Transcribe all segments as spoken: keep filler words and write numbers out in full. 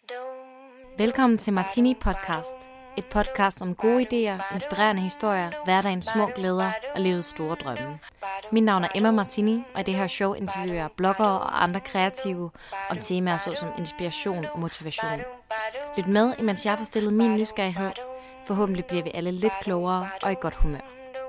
Velkommen til Martini Podcast. Et podcast om gode idéer, inspirerende historier, hverdagens små glæder og livets store drømme. Mit navn er Emma Martini, og i det her show interviewer jeg bloggere og andre kreative om temaer såsom inspiration og motivation. Lyt med, imens jeg får stillet min nysgerrighed. Forhåbentlig bliver vi alle lidt klogere og i godt humør.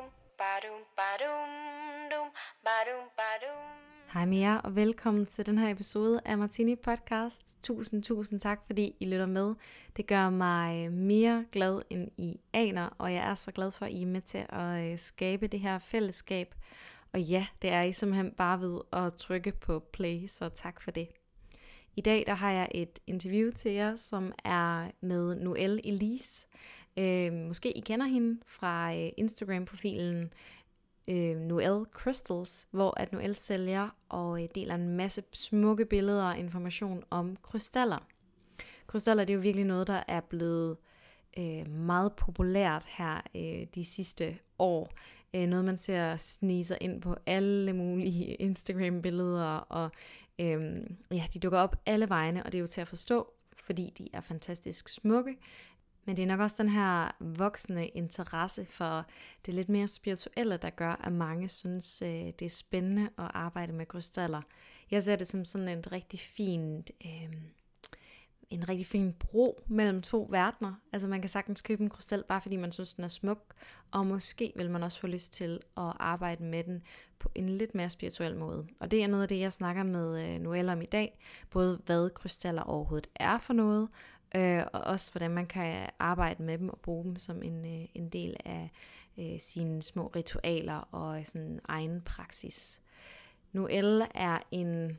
Hej med jer, og velkommen til den her episode af Martini Podcast. Tusind, tusind tak, fordi I lytter med. Det gør mig mere glad, end I aner, og jeg er så glad for, at I er med til at skabe det her fællesskab. Og ja, det er I simpelthen bare ved at trykke på play, så tak for det. I dag der har jeg et interview til jer, som er med Noelle Elise. Øh, måske I kender hende fra Instagram-profilen Noelle Crystals, hvor at Noelle sælger og deler en masse smukke billeder og information om krystaller. Krystaller, det er jo virkelig noget, der er blevet øh, meget populært her øh, de sidste år. Øh, noget man ser snige sig ind på alle mulige Instagram-billeder, og øh, ja, de dukker op alle vegne, og det er jo til at forstå, fordi de er fantastisk smukke. Men det er nok også den her voksende interesse for det lidt mere spirituelle, der gør, at mange synes, det er spændende at arbejde med krystaller. Jeg ser det som sådan en rigtig fin, øh, en rigtig fin bro mellem to verdener. Altså man kan sagtens købe en krystal, bare fordi man synes, den er smuk, og måske vil man også få lyst til at arbejde med den på en lidt mere spirituel måde. Og det er noget af det, jeg snakker med Noelle om i dag. Både hvad krystaller overhovedet er for noget, Øh, og også hvordan man kan arbejde med dem og bruge dem som en, øh, en del af øh, sine små ritualer og sådan egen praksis. Noelle er en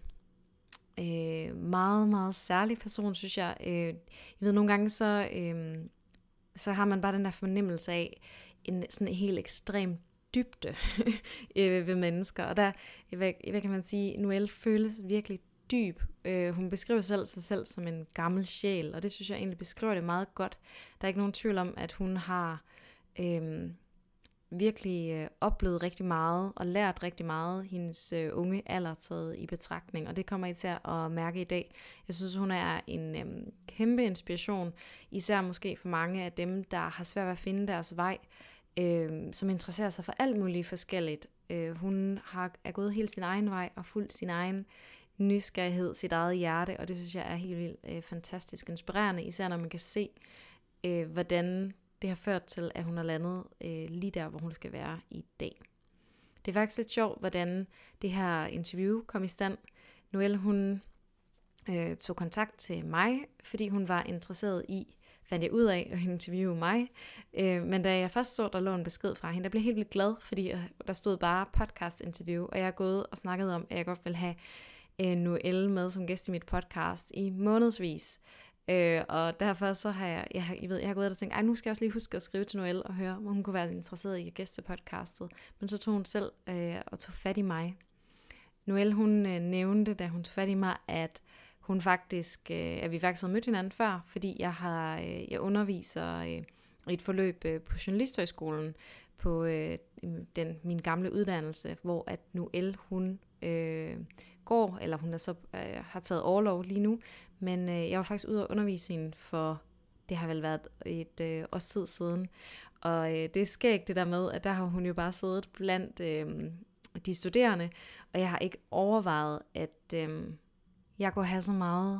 øh, meget, meget særlig person, synes jeg. Øh, jeg ved, nogle gange så, øh, så har man bare den der fornemmelse af en sådan helt ekstrem dybde øh, ved mennesker. Og der, hvad, hvad kan man sige, Noelle føles virkelig dyb. Øh, hun beskriver selv sig selv som en gammel sjæl, og det synes jeg egentlig beskriver det meget godt. Der er ikke nogen tvivl om, at hun har øh, virkelig øh, oplevet rigtig meget og lært rigtig meget hendes øh, unge alder taget i betragtning, og det kommer I til at mærke i dag. Jeg synes, hun er en øh, kæmpe inspiration, især måske for mange af dem, der har svært ved at finde deres vej, øh, som interesserer sig for alt muligt forskelligt. Øh, hun har, er gået hele sin egen vej og fulgt sin egen nysgerrighed, sit eget hjerte, og det synes jeg er helt vildt øh, fantastisk inspirerende, især når man kan se, øh, hvordan det har ført til, at hun er landet øh, lige der, hvor hun skal være i dag. Det er faktisk lidt sjovt, hvordan det her interview kom i stand. Noelle, hun øh, tog kontakt til mig, fordi hun var interesseret i, fandt jeg ud af at interviewe mig, øh, men da jeg først så, der lå en besked fra hende, der blev jeg helt vildt glad, fordi der stod bare podcast interview, og jeg er gået og snakket om, at jeg godt vil have Noelle med som gæst i mit podcast i månedsvis. Øh, og derfor så har jeg, jeg, jeg, ved, jeg har gået og tænkt, ej, nu skal jeg også lige huske at skrive til Noelle og høre, om hun kunne være interesseret i at gæste podcastet. Men så tog hun selv øh, og tog fat i mig. Noelle, hun øh, nævnte, da hun tog fat i mig, at hun faktisk, øh, at vi faktisk havde mødt hinanden før, fordi jeg har, øh, jeg underviser øh, i et forløb øh, på Journalisthøjskolen på øh, den, min gamle uddannelse, hvor at Noelle, hun øh, går, eller hun er så, øh, har taget orlov lige nu, men øh, jeg var faktisk ude at undervise hende for, det har vel været et øh, års tid siden, og øh, det er skægt det der med, at der har hun jo bare siddet blandt øh, de studerende, og jeg har ikke overvejet, at øh, jeg kunne have så meget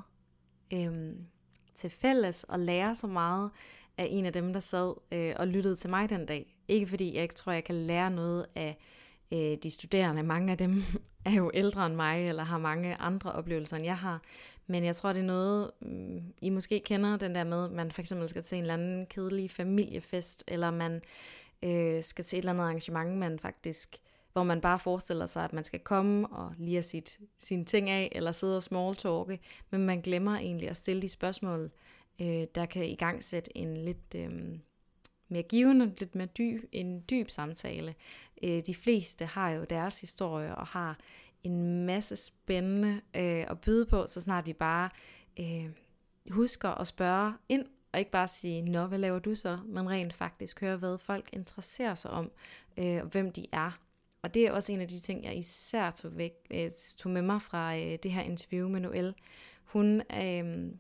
øh, til fælles, og lære så meget af en af dem, der sad øh, og lyttede til mig den dag. Ikke fordi jeg ikke tror, jeg kan lære noget af øh, de studerende. Mange af dem er jo ældre end mig, eller har mange andre oplevelser, end jeg har. Men jeg tror, det er noget, I måske kender, den der med, at man for eksempel skal til en eller anden kedelig familiefest, eller man øh, skal til et eller andet arrangement, man faktisk, hvor man bare forestiller sig, at man skal komme og lige have sit, sine ting af, eller sidde og smalltalke, men man glemmer egentlig at stille de spørgsmål, øh, der kan i gang sætte en lidt øh, mere givende, lidt mere dyb, en dyb samtale. Øh, de fleste har jo deres historie, og har en masse spændende øh, at byde på, så snart vi bare øh, husker at spørge ind, og ikke bare sige, nå, hvad laver du så? Men rent faktisk høre, hvad folk interesserer sig om, øh, og hvem de er. Og det er også en af de ting, jeg især tog, væk, øh, tog med mig fra øh, det her interview med Noelle. Hun øh,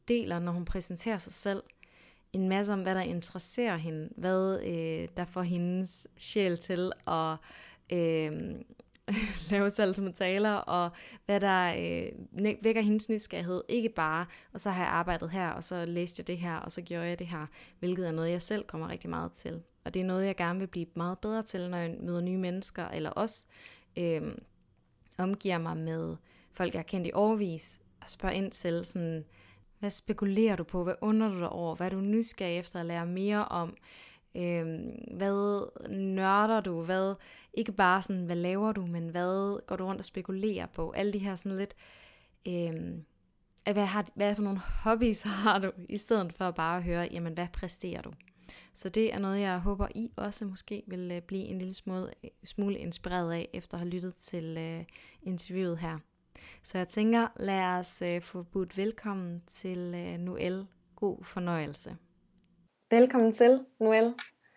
deler, når hun præsenterer sig selv, en masse om, hvad der interesserer hende, hvad øh, der får hendes sjæl til at øh, lave salg som taler, og hvad der øh, vækker hendes nysgerrighed. Ikke bare, og så har jeg arbejdet her, og så læste jeg det her, og så gjorde jeg det her, hvilket er noget, jeg selv kommer rigtig meget til. Og det er noget, jeg gerne vil blive meget bedre til, når jeg møder nye mennesker, eller også øh, omgiver mig med folk, jeg har kendt i årevis, og spørger ind til sådan, hvad spekulerer du på? Hvad undrer du dig over? Hvad er du nysgerrig efter at lære mere om? Øhm, hvad nørder du? Hvad, ikke bare sådan, hvad laver du, men hvad går du rundt og spekulerer på? Alle de her sådan lidt, øhm, hvad, har, hvad for nogle hobbies har du? I stedet for bare at høre, jamen hvad præsterer du? Så det er noget, jeg håber, I også måske vil blive en lille smule, smule inspireret af, efter at have lyttet til øh, interviewet her. Så jeg tænker, lad os øh, få budt velkommen til øh, Noelle. God fornøjelse. Velkommen til, Noelle.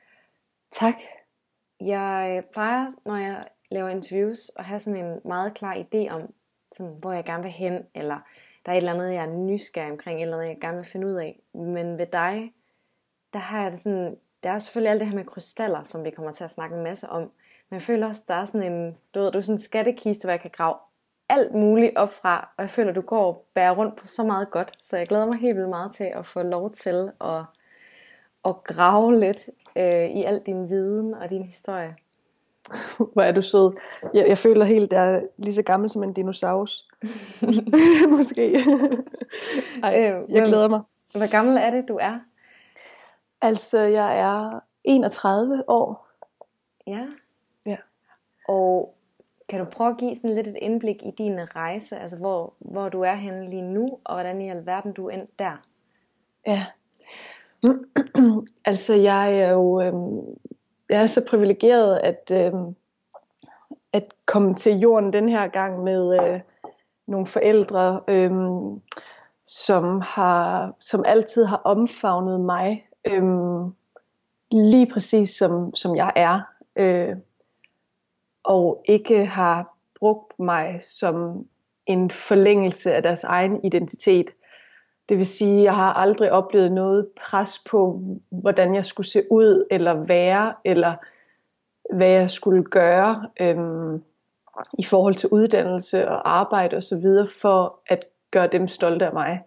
Tak. Jeg plejer, når jeg laver interviews, at have sådan en meget klar idé om, sådan, hvor jeg gerne vil hen, eller der er et eller andet, jeg er nysgerrig omkring, eller noget, jeg gerne vil finde ud af. Men ved dig, der har jeg det sådan, der er selvfølgelig alt det her med krystaller, som vi kommer til at snakke en masse om. Men jeg føler også, der er sådan en, du ved, du er sådan en skattekiste, hvor jeg kan grave alt muligt op fra, og jeg føler, at du går og bærer rundt på så meget godt, så jeg glæder mig helt vildt meget til at få lov til at, at grave lidt øh, i al din viden og din historie. Hvor er du sød. Jeg, jeg føler helt, at jeg er lige så gammel som en dinosaurus. Måske. Ej, jeg glæder mig. Hvor gammel er det, du er? Altså, jeg er enogtredive år. Ja? Ja. Og kan du prøve at give sådan lidt et indblik i din rejse, altså hvor, hvor du er henne lige nu, og hvordan i alverden du er endt der? Ja, altså jeg er jo øhm, jeg er så privilegeret at, øhm, at komme til jorden den her gang med øh, nogle forældre, øhm, som, har, som altid har omfavnet mig, øhm, lige præcis som, som jeg er. Øh, og ikke har brugt mig som en forlængelse af deres egen identitet. Det vil sige, at jeg har aldrig oplevet noget pres på, hvordan jeg skulle se ud, eller være, eller hvad jeg skulle gøre øhm, i forhold til uddannelse og arbejde osv., for at gøre dem stolte af mig.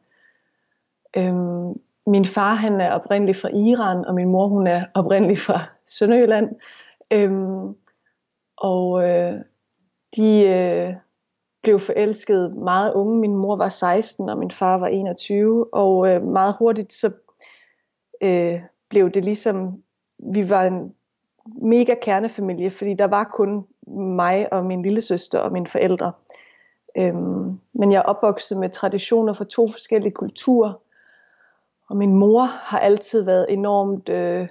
Øhm, min far, han er oprindelig fra Iran, og min mor, hun er oprindelig fra Sønderjylland. Øhm, Og øh, de øh, blev forelsket meget unge. Min mor var seksten, og min far var enogtyve. Og øh, meget hurtigt så øh, blev det ligesom, vi var en mega kernefamilie, fordi der var kun mig og min lillesøster og mine forældre. Øhm, men jeg er opvokset med traditioner fra to forskellige kulturer. Og min mor har altid været enormt øh,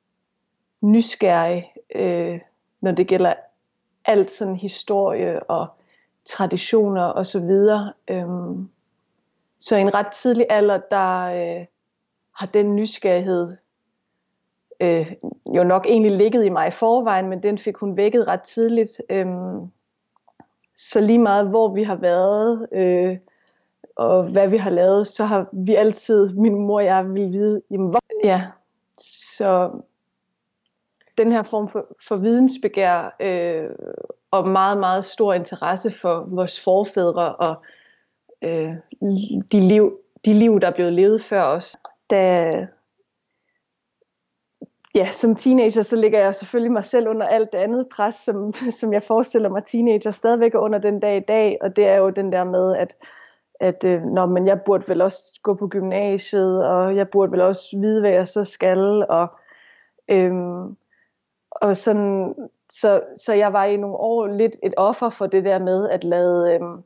nysgerrig, øh, når det gælder alt sådan historie og traditioner og så videre. Øhm, så i en ret tidlig alder, der øh, har den nysgerrighed øh, jo nok egentlig ligget i mig i forvejen, men den fik hun vækket ret tidligt. Øhm, så lige meget hvor vi har været øh, og hvad vi har lavet, så har vi altid, min mor og jeg, vil vide, jamen, hvor, ja, så den her form for, for vidensbegær øh, og meget, meget stor interesse for vores forfædre og øh, de, liv, de liv, der er blevet levet før os. Da, ja, som teenager, så ligger jeg selvfølgelig mig selv under alt det andet pres, som, som jeg forestiller mig teenager stadigvæk under den dag i dag, og det er jo den der med, at at øh, nå, men jeg burde vel også gå på gymnasiet, og jeg burde vel også vide, hvad jeg så skal, og øhm, Og sådan, så, så jeg var i nogle år lidt et offer for det der med at lade øhm,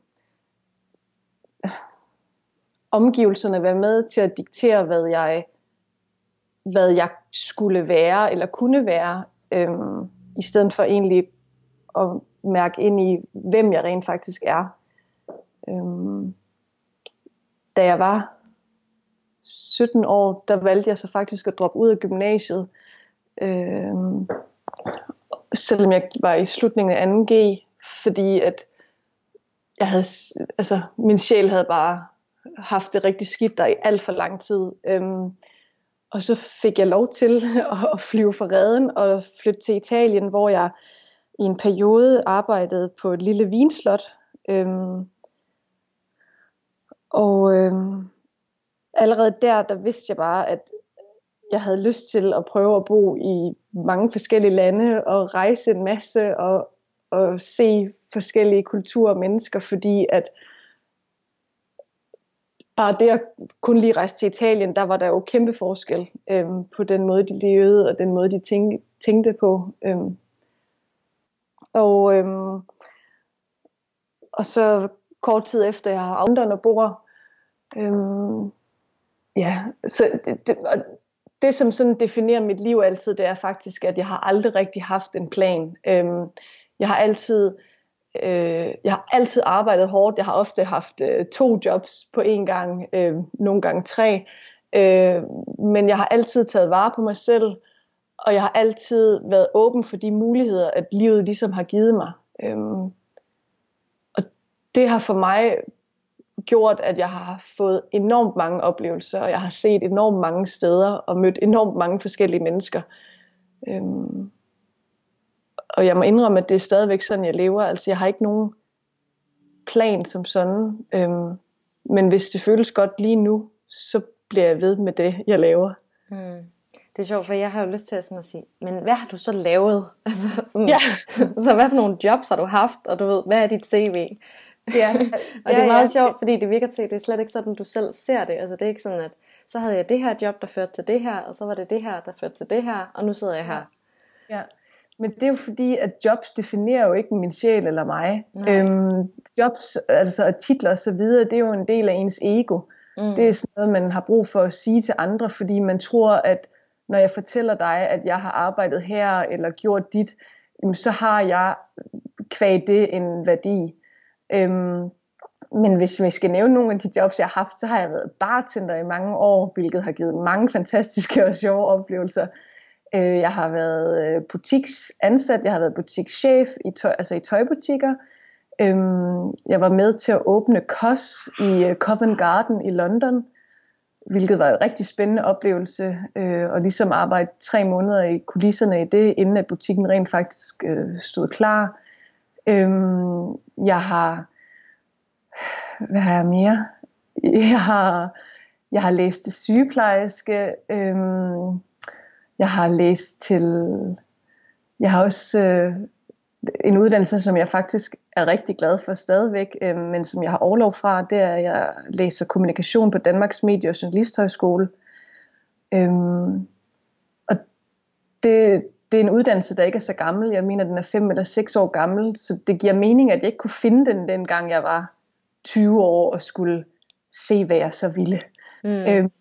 omgivelserne være med til at diktere, hvad jeg, hvad jeg skulle være eller kunne være, øhm, i stedet for egentlig at mærke ind i, hvem jeg rent faktisk er. Øhm, da jeg var sytten år, der valgte jeg så faktisk at droppe ud af gymnasiet. Øhm, selvom jeg var i slutningen af anden G, fordi at jeg havde, altså min sjæl havde bare haft det rigtig skidt der i alt for lang tid. Øhm, og så fik jeg lov til at flyve fra Reden og flytte til Italien, hvor jeg i en periode arbejdede på et lille vinslot. Øhm, og øhm, allerede der, der vidste jeg bare, at jeg havde lyst til at prøve at bo i mange forskellige lande og rejse en masse og, og se forskellige kulturer og mennesker, fordi at bare det at kun lige rejse til Italien, der var der jo kæmpe forskel øhm, på den måde, de levede og den måde, de tænk, tænkte på. Øhm. Og, øhm, og så kort tid efter, jeg har afdørt og bor, øhm, ja, så det, det, det som sådan definerer mit liv altid, det er faktisk, at jeg har aldrig rigtig haft en plan. Øhm, jeg har altid øh, jeg har altid arbejdet hårdt. Jeg har ofte haft øh, to jobs på én gang, øh, nogle gange tre. Øh, men jeg har altid taget vare på mig selv, og jeg har altid været åben for de muligheder, at livet ligesom har givet mig. Øhm, og det har for mig gjort, at jeg har fået enormt mange oplevelser, og jeg har set enormt mange steder, og mødt enormt mange forskellige mennesker. Øhm, og jeg må indrømme, at det er stadigvæk sådan, jeg lever. Altså, jeg har ikke nogen plan som sådan. Øhm, men hvis det føles godt lige nu, så bliver jeg ved med det, jeg laver. Mm. Det er sjovt, for jeg har jo lyst til at, sådan at sige, men hvad har du så lavet? Altså, sådan, ja. Så hvad for nogle jobs har du haft, og du ved, hvad er dit C V? Ja. Og det er meget ja, sjovt, fordi det virker til, det er slet ikke sådan, du selv ser det. Altså det er ikke sådan, at så havde jeg det her job, der førte til det her, og så var det det her, der førte til det her, og nu sidder jeg her. Ja, men det er jo fordi, at jobs definerer jo ikke min sjæl eller mig. Øhm, jobs, altså og titler og så videre, det er jo en del af ens ego. Mm. Det er sådan noget, man har brug for at sige til andre, fordi man tror, at når jeg fortæller dig, at jeg har arbejdet her, eller gjort dit, så har jeg kvad det en værdi. Øhm, men hvis vi skal nævne nogle af de jobs, jeg har haft, så har jeg været bartender i mange år, hvilket har givet mange fantastiske og sjove oplevelser. Øh, jeg har været butiksansat, jeg har været butikschef i, tøj, altså i tøjbutikker. Øhm, jeg var med til at åbne C O S i Covent Garden i London, hvilket var en rigtig spændende oplevelse, øh, og ligesom arbejde tre måneder i kulisserne i det, inden at butikken rent faktisk øh, stod klar. Øhm, jeg har, hvad har jeg mere? Jeg har, jeg har læst til sygeplejerske, øhm, jeg har læst til, jeg har også øh, en uddannelse, som jeg faktisk er rigtig glad for stadigvæk, øh, men som jeg har orlov fra, det er, at jeg læser kommunikation på Danmarks Medie- og Journalisthøjskole. Øhm, og det, det er en uddannelse, der ikke er så gammel. Jeg mener, den er fem eller seks år gammel, så det giver mening, at jeg ikke kunne finde den, dengang jeg var tyve år og skulle se, hvad jeg så ville. Mm. Øhm,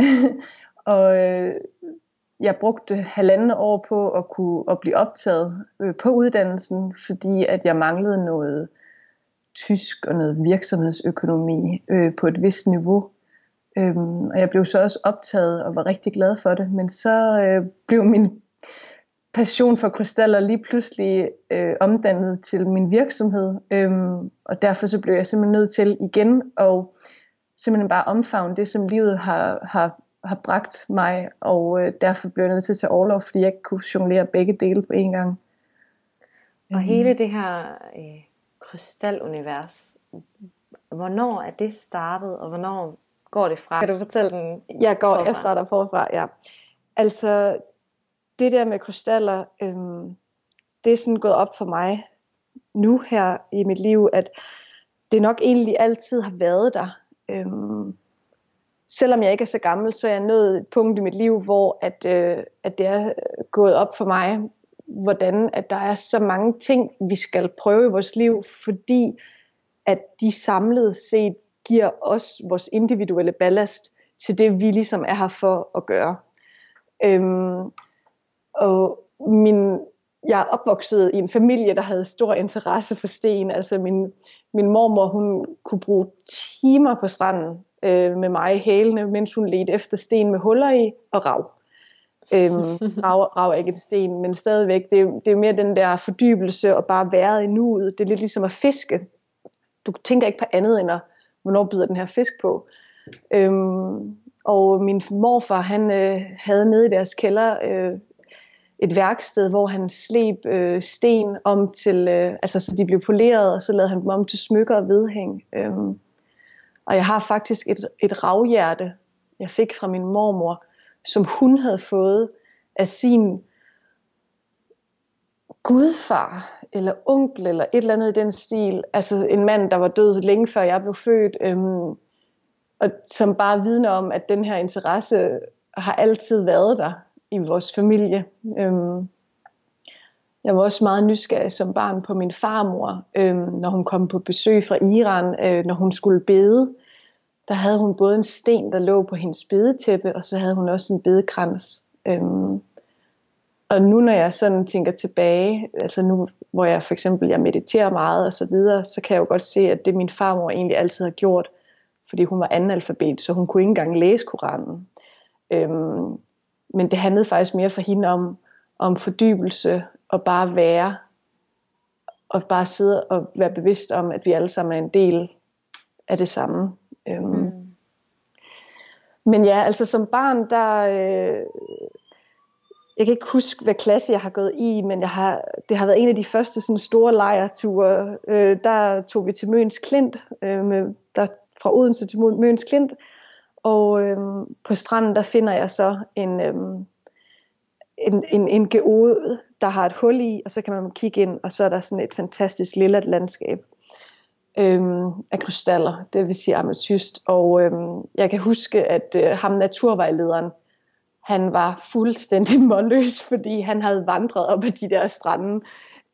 og øh, jeg brugte halvandet år på at kunne at blive optaget øh, på uddannelsen, fordi at jeg manglede noget tysk og noget virksomhedsøkonomi øh, på et vist niveau. Øhm, og jeg blev så også optaget og var rigtig glad for det, men så øh, blev min passion for krystaller lige pludselig øh, omdannet til min virksomhed, øhm, og derfor så blev jeg simpelthen nødt til igen og simpelthen bare omfavne det, som livet har, har, har bragt mig, og øh, derfor blev jeg nødt til at tage orlov, fordi jeg ikke kunne jonglere begge dele på én gang. Og hele det her øh, krystalunivers, hvornår er det startet, og hvornår går det fra? Kan du fortælle den? Jeg går, forfra? Jeg starter forfra, ja. Altså, det der med krystaller, øhm, det er sådan gået op for mig nu her i mit liv, at det nok egentlig altid har været der. Øhm, selvom jeg ikke er så gammel, så er jeg nået et punkt i mit liv, hvor at, øh, at det er gået op for mig, hvordan at der er så mange ting, vi skal prøve i vores liv, fordi at de samlet set giver os vores individuelle ballast til det, vi ligesom er her for at gøre. Øhm, og min, jeg er opvokset i en familie, der havde stor interesse for sten. Altså min, min mormor, hun kunne bruge timer på stranden øh, med mig i hælene, mens hun ledte efter sten med huller i og rav. Øhm, rav, rav er ikke et sten, men stadigvæk, det er, det er mere den der fordybelse og bare være i nuet. Det er lidt ligesom at fiske. Du tænker ikke på andet end at, hvornår bider den her fisk på. Øhm, og min morfar, han øh, havde nede i deres kælder øh, et værksted, hvor han sleb øh, sten om til, øh, altså så de blev poleret, og så lavede han dem om til smykker og vedhæng. Øhm, og jeg har faktisk et, et ravhjerte, jeg fik fra min mormor, som hun havde fået af sin gudfar, eller onkel, eller et eller andet i den stil. Altså en mand, der var død længe før jeg blev født, øhm, og som bare vidner om, at den her interesse har altid været der i vores familie. Øhm, jeg var også meget nysgerrig som barn på min farmor, øhm, når hun kom på besøg fra Iran, øh, når hun skulle bede. Der havde hun både en sten, der lå på hendes bedetæppe, og så havde hun også en bedekrans. Øhm, og nu når jeg sådan tænker tilbage, altså nu hvor jeg for eksempel jeg mediterer meget og så videre, så kan jeg jo godt se, at det min farmor egentlig altid har gjort, fordi hun var analfabet, så hun kunne ikke engang læse Koranen. Øhm, men det handlede faktisk mere for hende om, om fordybelse og bare være, og bare sidde og være bevidst om, at vi alle sammen er en del af det samme. Øhm, mm. Men ja, altså som barn, der... Øh, jeg kan ikke huske, hvad klasse jeg har gået i, men jeg har, det har været en af de første sådan store lejrture. Øh, der tog vi til Møns Klint, øh, med, der, fra Odense til Møns Klint, og øh, på stranden der finder jeg så en, øh, en, en, en geode, der har et hul i, og så kan man kigge ind, og så er der sådan et fantastisk lille landskab øh, af krystaller, det vil sige ametyst. Og øh, jeg kan huske, at øh, ham naturvejlederen, han var fuldstændig målløs, fordi han havde vandret op ad de der strande.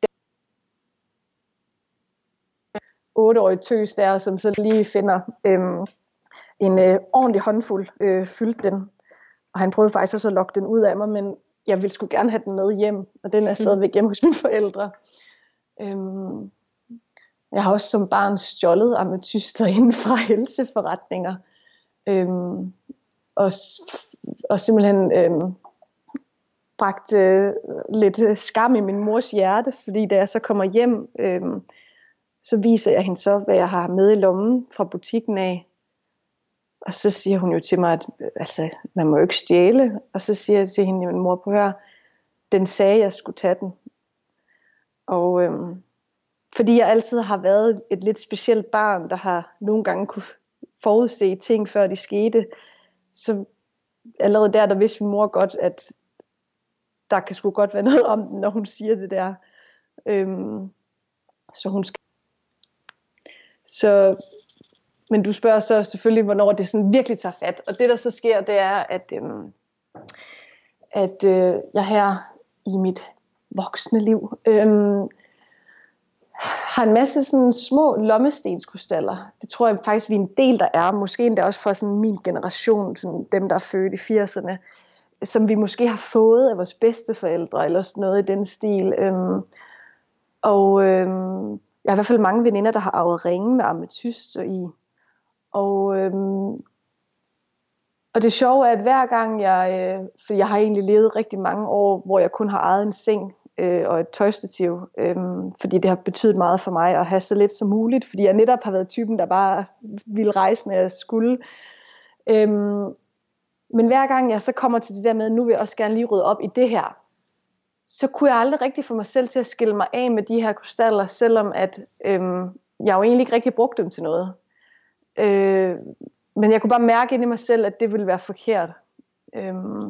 Otteårig tøs der, som så lige finder øhm, en øh, ordentlig håndfuld, øh, fyldt den. Og han prøvede faktisk også at lokke den ud af mig, men jeg ville sgu gerne have den med hjem, og den er stadigvæk hjemme hos mine forældre. Øhm, jeg har også som barn stjålet ametyster inden fra helseforretninger. Øhm, og og simpelthen øh, bragt øh, lidt skam i min mors hjerte, fordi da jeg så kommer hjem, øh, så viser jeg hende så, hvad jeg har med i lommen fra butikken af. Og så siger hun jo til mig, at altså, man må jo ikke stjæle. Og så siger jeg til hende, min mor, på hør, den sagde, at jeg skulle tage den. Og øh, fordi jeg altid har været et lidt specielt barn, der har nogle gange kunne forudse ting, før de skete, så allerede der, der vidste min mor godt, at der kan sgu godt være noget om den, når hun siger det der. Øhm, så hun skal... Så, men du spørger så selvfølgelig, hvornår det sådan virkelig tager fat. Og det, der så sker, det er, at, øhm, at øh, jeg her i mit voksne liv øhm, har en masse sådan små lommestenskrystaller. Det tror jeg faktisk, vi er en del, der er. Måske endda også for sådan min generation, sådan dem, der er født i firserne, som vi måske har fået af vores bedsteforældre, eller sådan noget i den stil. Øhm, og øhm, jeg har i hvert fald mange veninder, der har arvet ringe med ametyster i. Og, øhm, og det sjove er, at hver gang jeg, øh, for jeg har egentlig levet rigtig mange år, hvor jeg kun har ejet en seng, og et tøjstativ, øhm, fordi det har betydet meget for mig at have så lidt som muligt, fordi jeg netop har været typen, der bare ville rejse, når jeg skulle. Øhm, men hver gang jeg så kommer til det der med, at nu vil jeg også gerne lige rydde op i det her, så kunne jeg aldrig rigtig få mig selv til at skille mig af med de her krystaller, selvom at øhm, jeg jo egentlig ikke rigtig brugte dem til noget. Øh, men jeg kunne bare mærke ind i mig selv, at det ville være forkert. Øhm,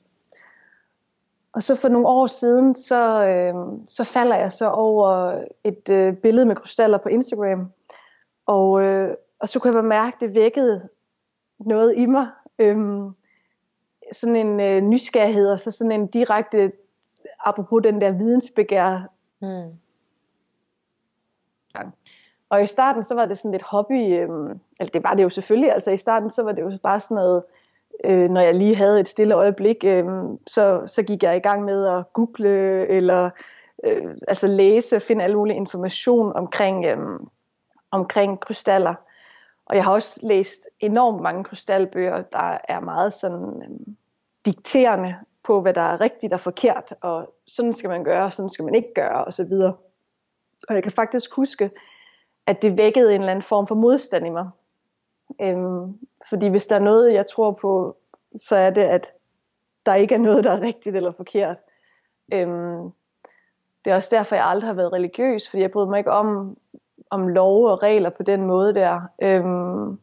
Og så for nogle år siden, så, øh, så falder jeg så over et øh, billede med krystaller på Instagram. Og, øh, og så kunne jeg bare mærke, at det vækkede noget i mig. Øhm, sådan en øh, nysgerrighed, og så sådan en direkte, apropos den der vidensbegær. Mm. Og i starten, så var det sådan lidt hobby, øh, altså det var det jo selvfølgelig, altså i starten, så var det jo bare sådan noget, Øh, når jeg lige havde et stille øjeblik, øh, så, så gik jeg i gang med at google, eller øh, altså læse, finde alle mulige information omkring, øh, omkring krystaller. Og jeg har også læst enormt mange krystalbøger, der er meget sådan øh, dikterende på, hvad der er rigtigt og forkert, og sådan skal man gøre, sådan skal man ikke gøre, osv. Og jeg kan faktisk huske, at det vækkede en eller anden form for modstand i mig. Øhm, fordi hvis der er noget, jeg tror på, så er det, at der ikke er noget, der er rigtigt eller forkert. Øhm, det er også derfor, jeg aldrig har været religiøs, fordi jeg bryder mig ikke om, om love og regler på den måde der. Øhm,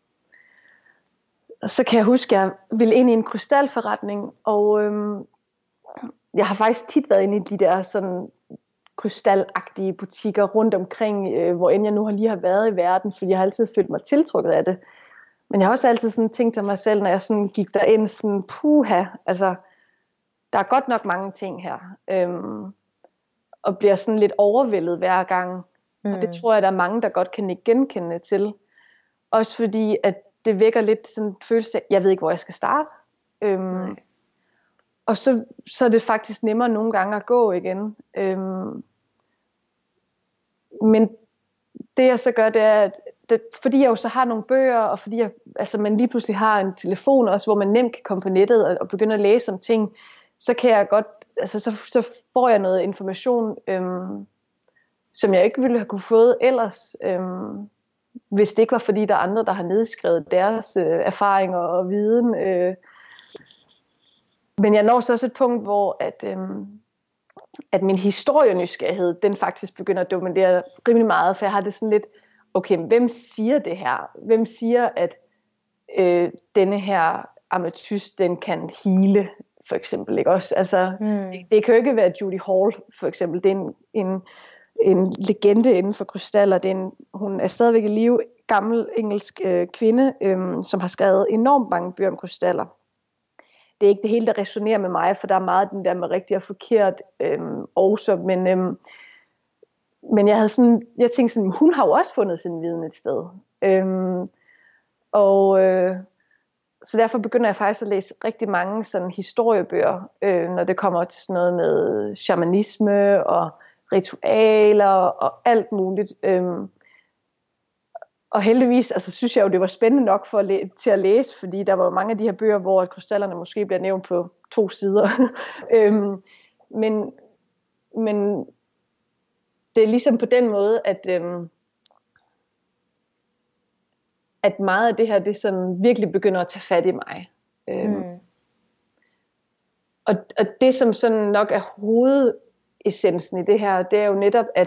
og så kan jeg huske, at jeg ville ind i en krystalforretning, og øhm, jeg har faktisk tit været inde i de der sådan krystalagtige butikker rundt omkring, øh, hvor end jeg nu har lige har været i verden, fordi jeg har altid følt mig tiltrukket af det. Men jeg har også altid sådan tænkt til mig selv, når jeg sådan gik derind, sådan puha, altså der er godt nok mange ting her, øhm, og bliver sådan lidt overvældet hver gang. Mm. Og det tror jeg, der er mange, der godt kan ikke genkende til. Også fordi, at det vækker lidt sådan en følelse af, jeg ved ikke, hvor jeg skal starte. Øhm, og så, så er det faktisk nemmere nogle gange at gå igen. Øhm, men det jeg så gør, det er, at det, fordi jeg jo så har nogle bøger, og fordi jeg, altså man lige pludselig har en telefon også, hvor man nemt kan komme på nettet og, og begynde at læse om ting, så kan jeg godt, altså så, så får jeg noget information, øhm, som jeg ikke ville have kunne fået ellers, øhm, hvis det ikke var fordi, der er andre, der har nedskrevet deres øh, erfaringer og viden. Øh. Men jeg når så også et punkt, hvor at, øhm, at min historienysgerrighed, den faktisk begynder at dominere rimelig meget, for jeg har det sådan lidt, okay, hvem siger det her? Hvem siger, at øh, denne her amethyst, den kan hele, for eksempel, ikke også? Altså, mm. det, det kan jo ikke være Judy Hall, for eksempel. Det er en, en, en legende inden for krystaller. Det er en, hun er stadigvæk i live, gammel engelsk øh, kvinde, øh, som har skrevet enormt mange bøger om krystaller. Det er ikke det hele, der resonerer med mig, for der er meget den der med rigtig og forkert øh, også, men... Øh, Men jeg havde sådan, jeg tænkte sådan, hun har jo også fundet sin viden et sted. Øhm, og øh, så derfor begynder jeg faktisk at læse rigtig mange sådan historiebøger, øh, når det kommer til sådan noget med shamanisme og ritualer og alt muligt. Øhm, og heldigvis, altså synes jeg jo, det var spændende nok for at læ- til at læse, fordi der var jo mange af de her bøger, hvor krystallerne måske bliver nævnt på to sider. øhm, men, men det er ligesom på den måde, at, øhm, at meget af det her, det sådan virkelig begynder at tage fat i mig. Øhm, mm. og, og det som sådan nok er hovedessensen i det her, det er jo netop, at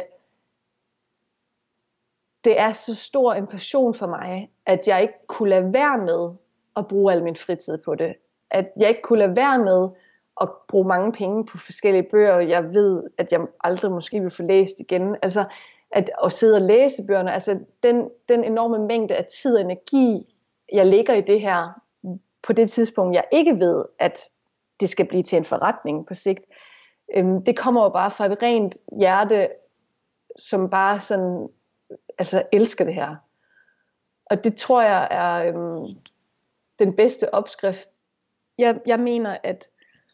det er så stor en passion for mig, at jeg ikke kunne lade være med at bruge al min fritid på det. At jeg ikke kunne lade være med at bruge mange penge på forskellige bøger, jeg ved, at jeg aldrig måske vil få læst igen. Altså, at, at sidde og læse bøgerne, altså den, den enorme mængde af tid og energi, jeg lægger i det her, på det tidspunkt, jeg ikke ved, at det skal blive til en forretning på sigt, øhm, det kommer jo bare fra et rent hjerte, som bare sådan, altså elsker det her. Og det tror jeg er øhm, den bedste opskrift. Jeg, jeg mener, at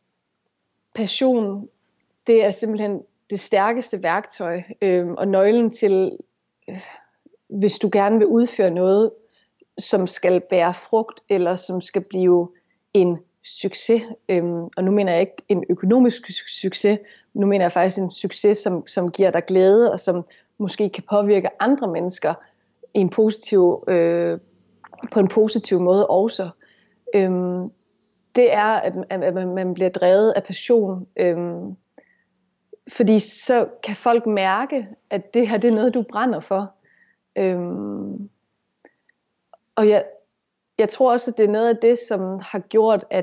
passion, det er simpelthen det stærkeste værktøj øh, og nøglen til, øh, hvis du gerne vil udføre noget, som skal bære frugt, eller som skal blive en succes. Øh, og nu mener jeg ikke en økonomisk succes, nu mener jeg faktisk en succes, som, som giver dig glæde, og som måske kan påvirke andre mennesker i en positiv, øh, på en positiv måde også. Øh, det er, at, at man bliver drevet af passion. Øhm, fordi så kan folk mærke, at det her, det er noget, du brænder for. Øhm, og jeg, jeg tror også, at det er noget af det, som har gjort, at,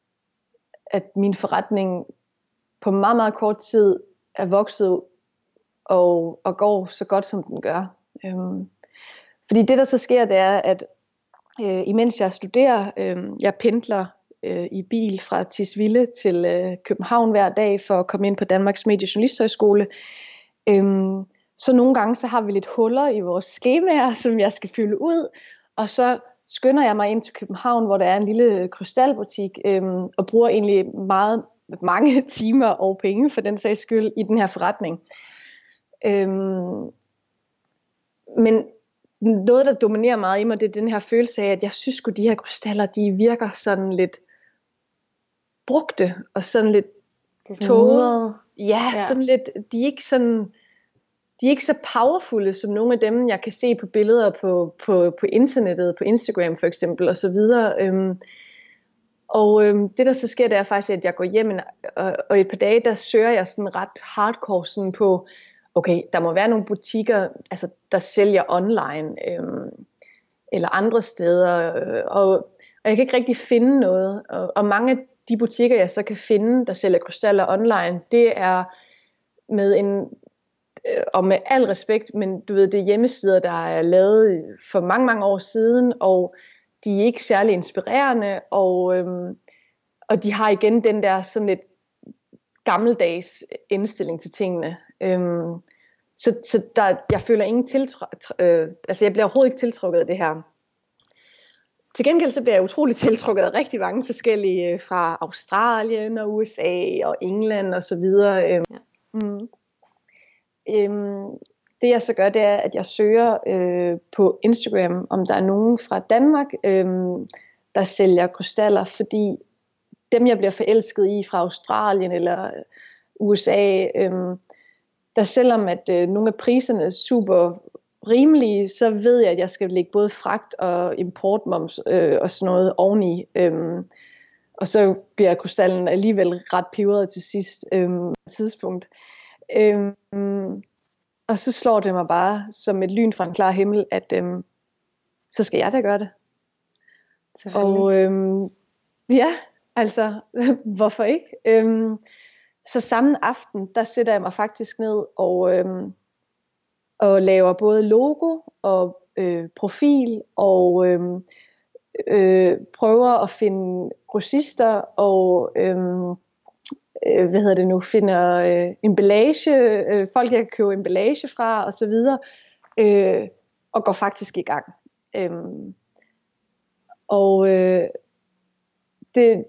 at min forretning på meget, meget kort tid er vokset og, og går så godt, som den gør. Øhm, fordi det, der så sker, det er, at øh, imens jeg studerer, øh, jeg pendler i bil fra Tisvilde til øh, København hver dag for at komme ind på Danmarks Mediejournalisthøjskole. Øhm, så nogle gange så har vi lidt huller i vores skemaer, som jeg skal fylde ud, og så skynder jeg mig ind til København, hvor der er en lille krystalbutik, øhm, og bruger egentlig meget mange timer og penge for den sags skyld i den her forretning. Øhm, men noget, der dominerer meget i mig, det er den her følelse af, at jeg synes at de her krystaller, de virker sådan lidt brugte, og sådan lidt tåget. Ja, ja, sådan lidt, de er ikke sådan, de er ikke så powerfulde som nogle af dem, jeg kan se på billeder på, på, på internettet, på Instagram for eksempel, og så videre. Øhm, og øhm, det der så sker, det er faktisk, at jeg går hjem, og, og et par dage, der søger jeg sådan ret hardcore sådan på, okay, der må være nogle butikker, altså, der sælger online, øhm, eller andre steder, øh, og, og jeg kan ikke rigtig finde noget. Og, og mange af de butikker, jeg så kan finde, der sælger krystaller online, det er med en, øh, og med al respekt, men du ved, det er hjemmesider, der er lavet for mange, mange år siden, og de er ikke særlig inspirerende, og, øhm, og de har igen den der sådan lidt gammeldags indstilling til tingene. Øhm, så så der, jeg føler ingen tiltr- øh, altså jeg bliver overhovedet ikke tiltrukket af det her. Til gengæld så bliver jeg utroligt tiltrukket af rigtig mange forskellige fra Australien og U S A og England og så videre. Øhm, Ja. mm. øhm, det jeg så gør, det er, at jeg søger øh, på Instagram, om der er nogen fra Danmark, øh, der sælger krystaller, fordi dem jeg bliver forelsket i fra Australien eller U S A, øh, der selvom at øh, nogle af priserne er super rimelige, så ved jeg, at jeg skal lægge både fragt og importmoms øh, og sådan noget oveni. Øh, og så bliver krystallen alligevel ret peberet til sidst øh, tidspunkt. Øh, Og så slår det mig bare som et lyn fra en klar himmel, at øhm, så skal jeg da gøre det. Og øhm, ja, altså, hvorfor ikke? Øhm, så samme aften, der sætter jeg mig faktisk ned og, øhm, og laver både logo og øh, profil, og øhm, øh, prøver at finde grossister og øhm, øh, hvad hedder det nu, finder øh, emballage, øh, folk jeg kan købe emballage fra og så videre, øh, og går faktisk i gang. Øhm, og øh, det,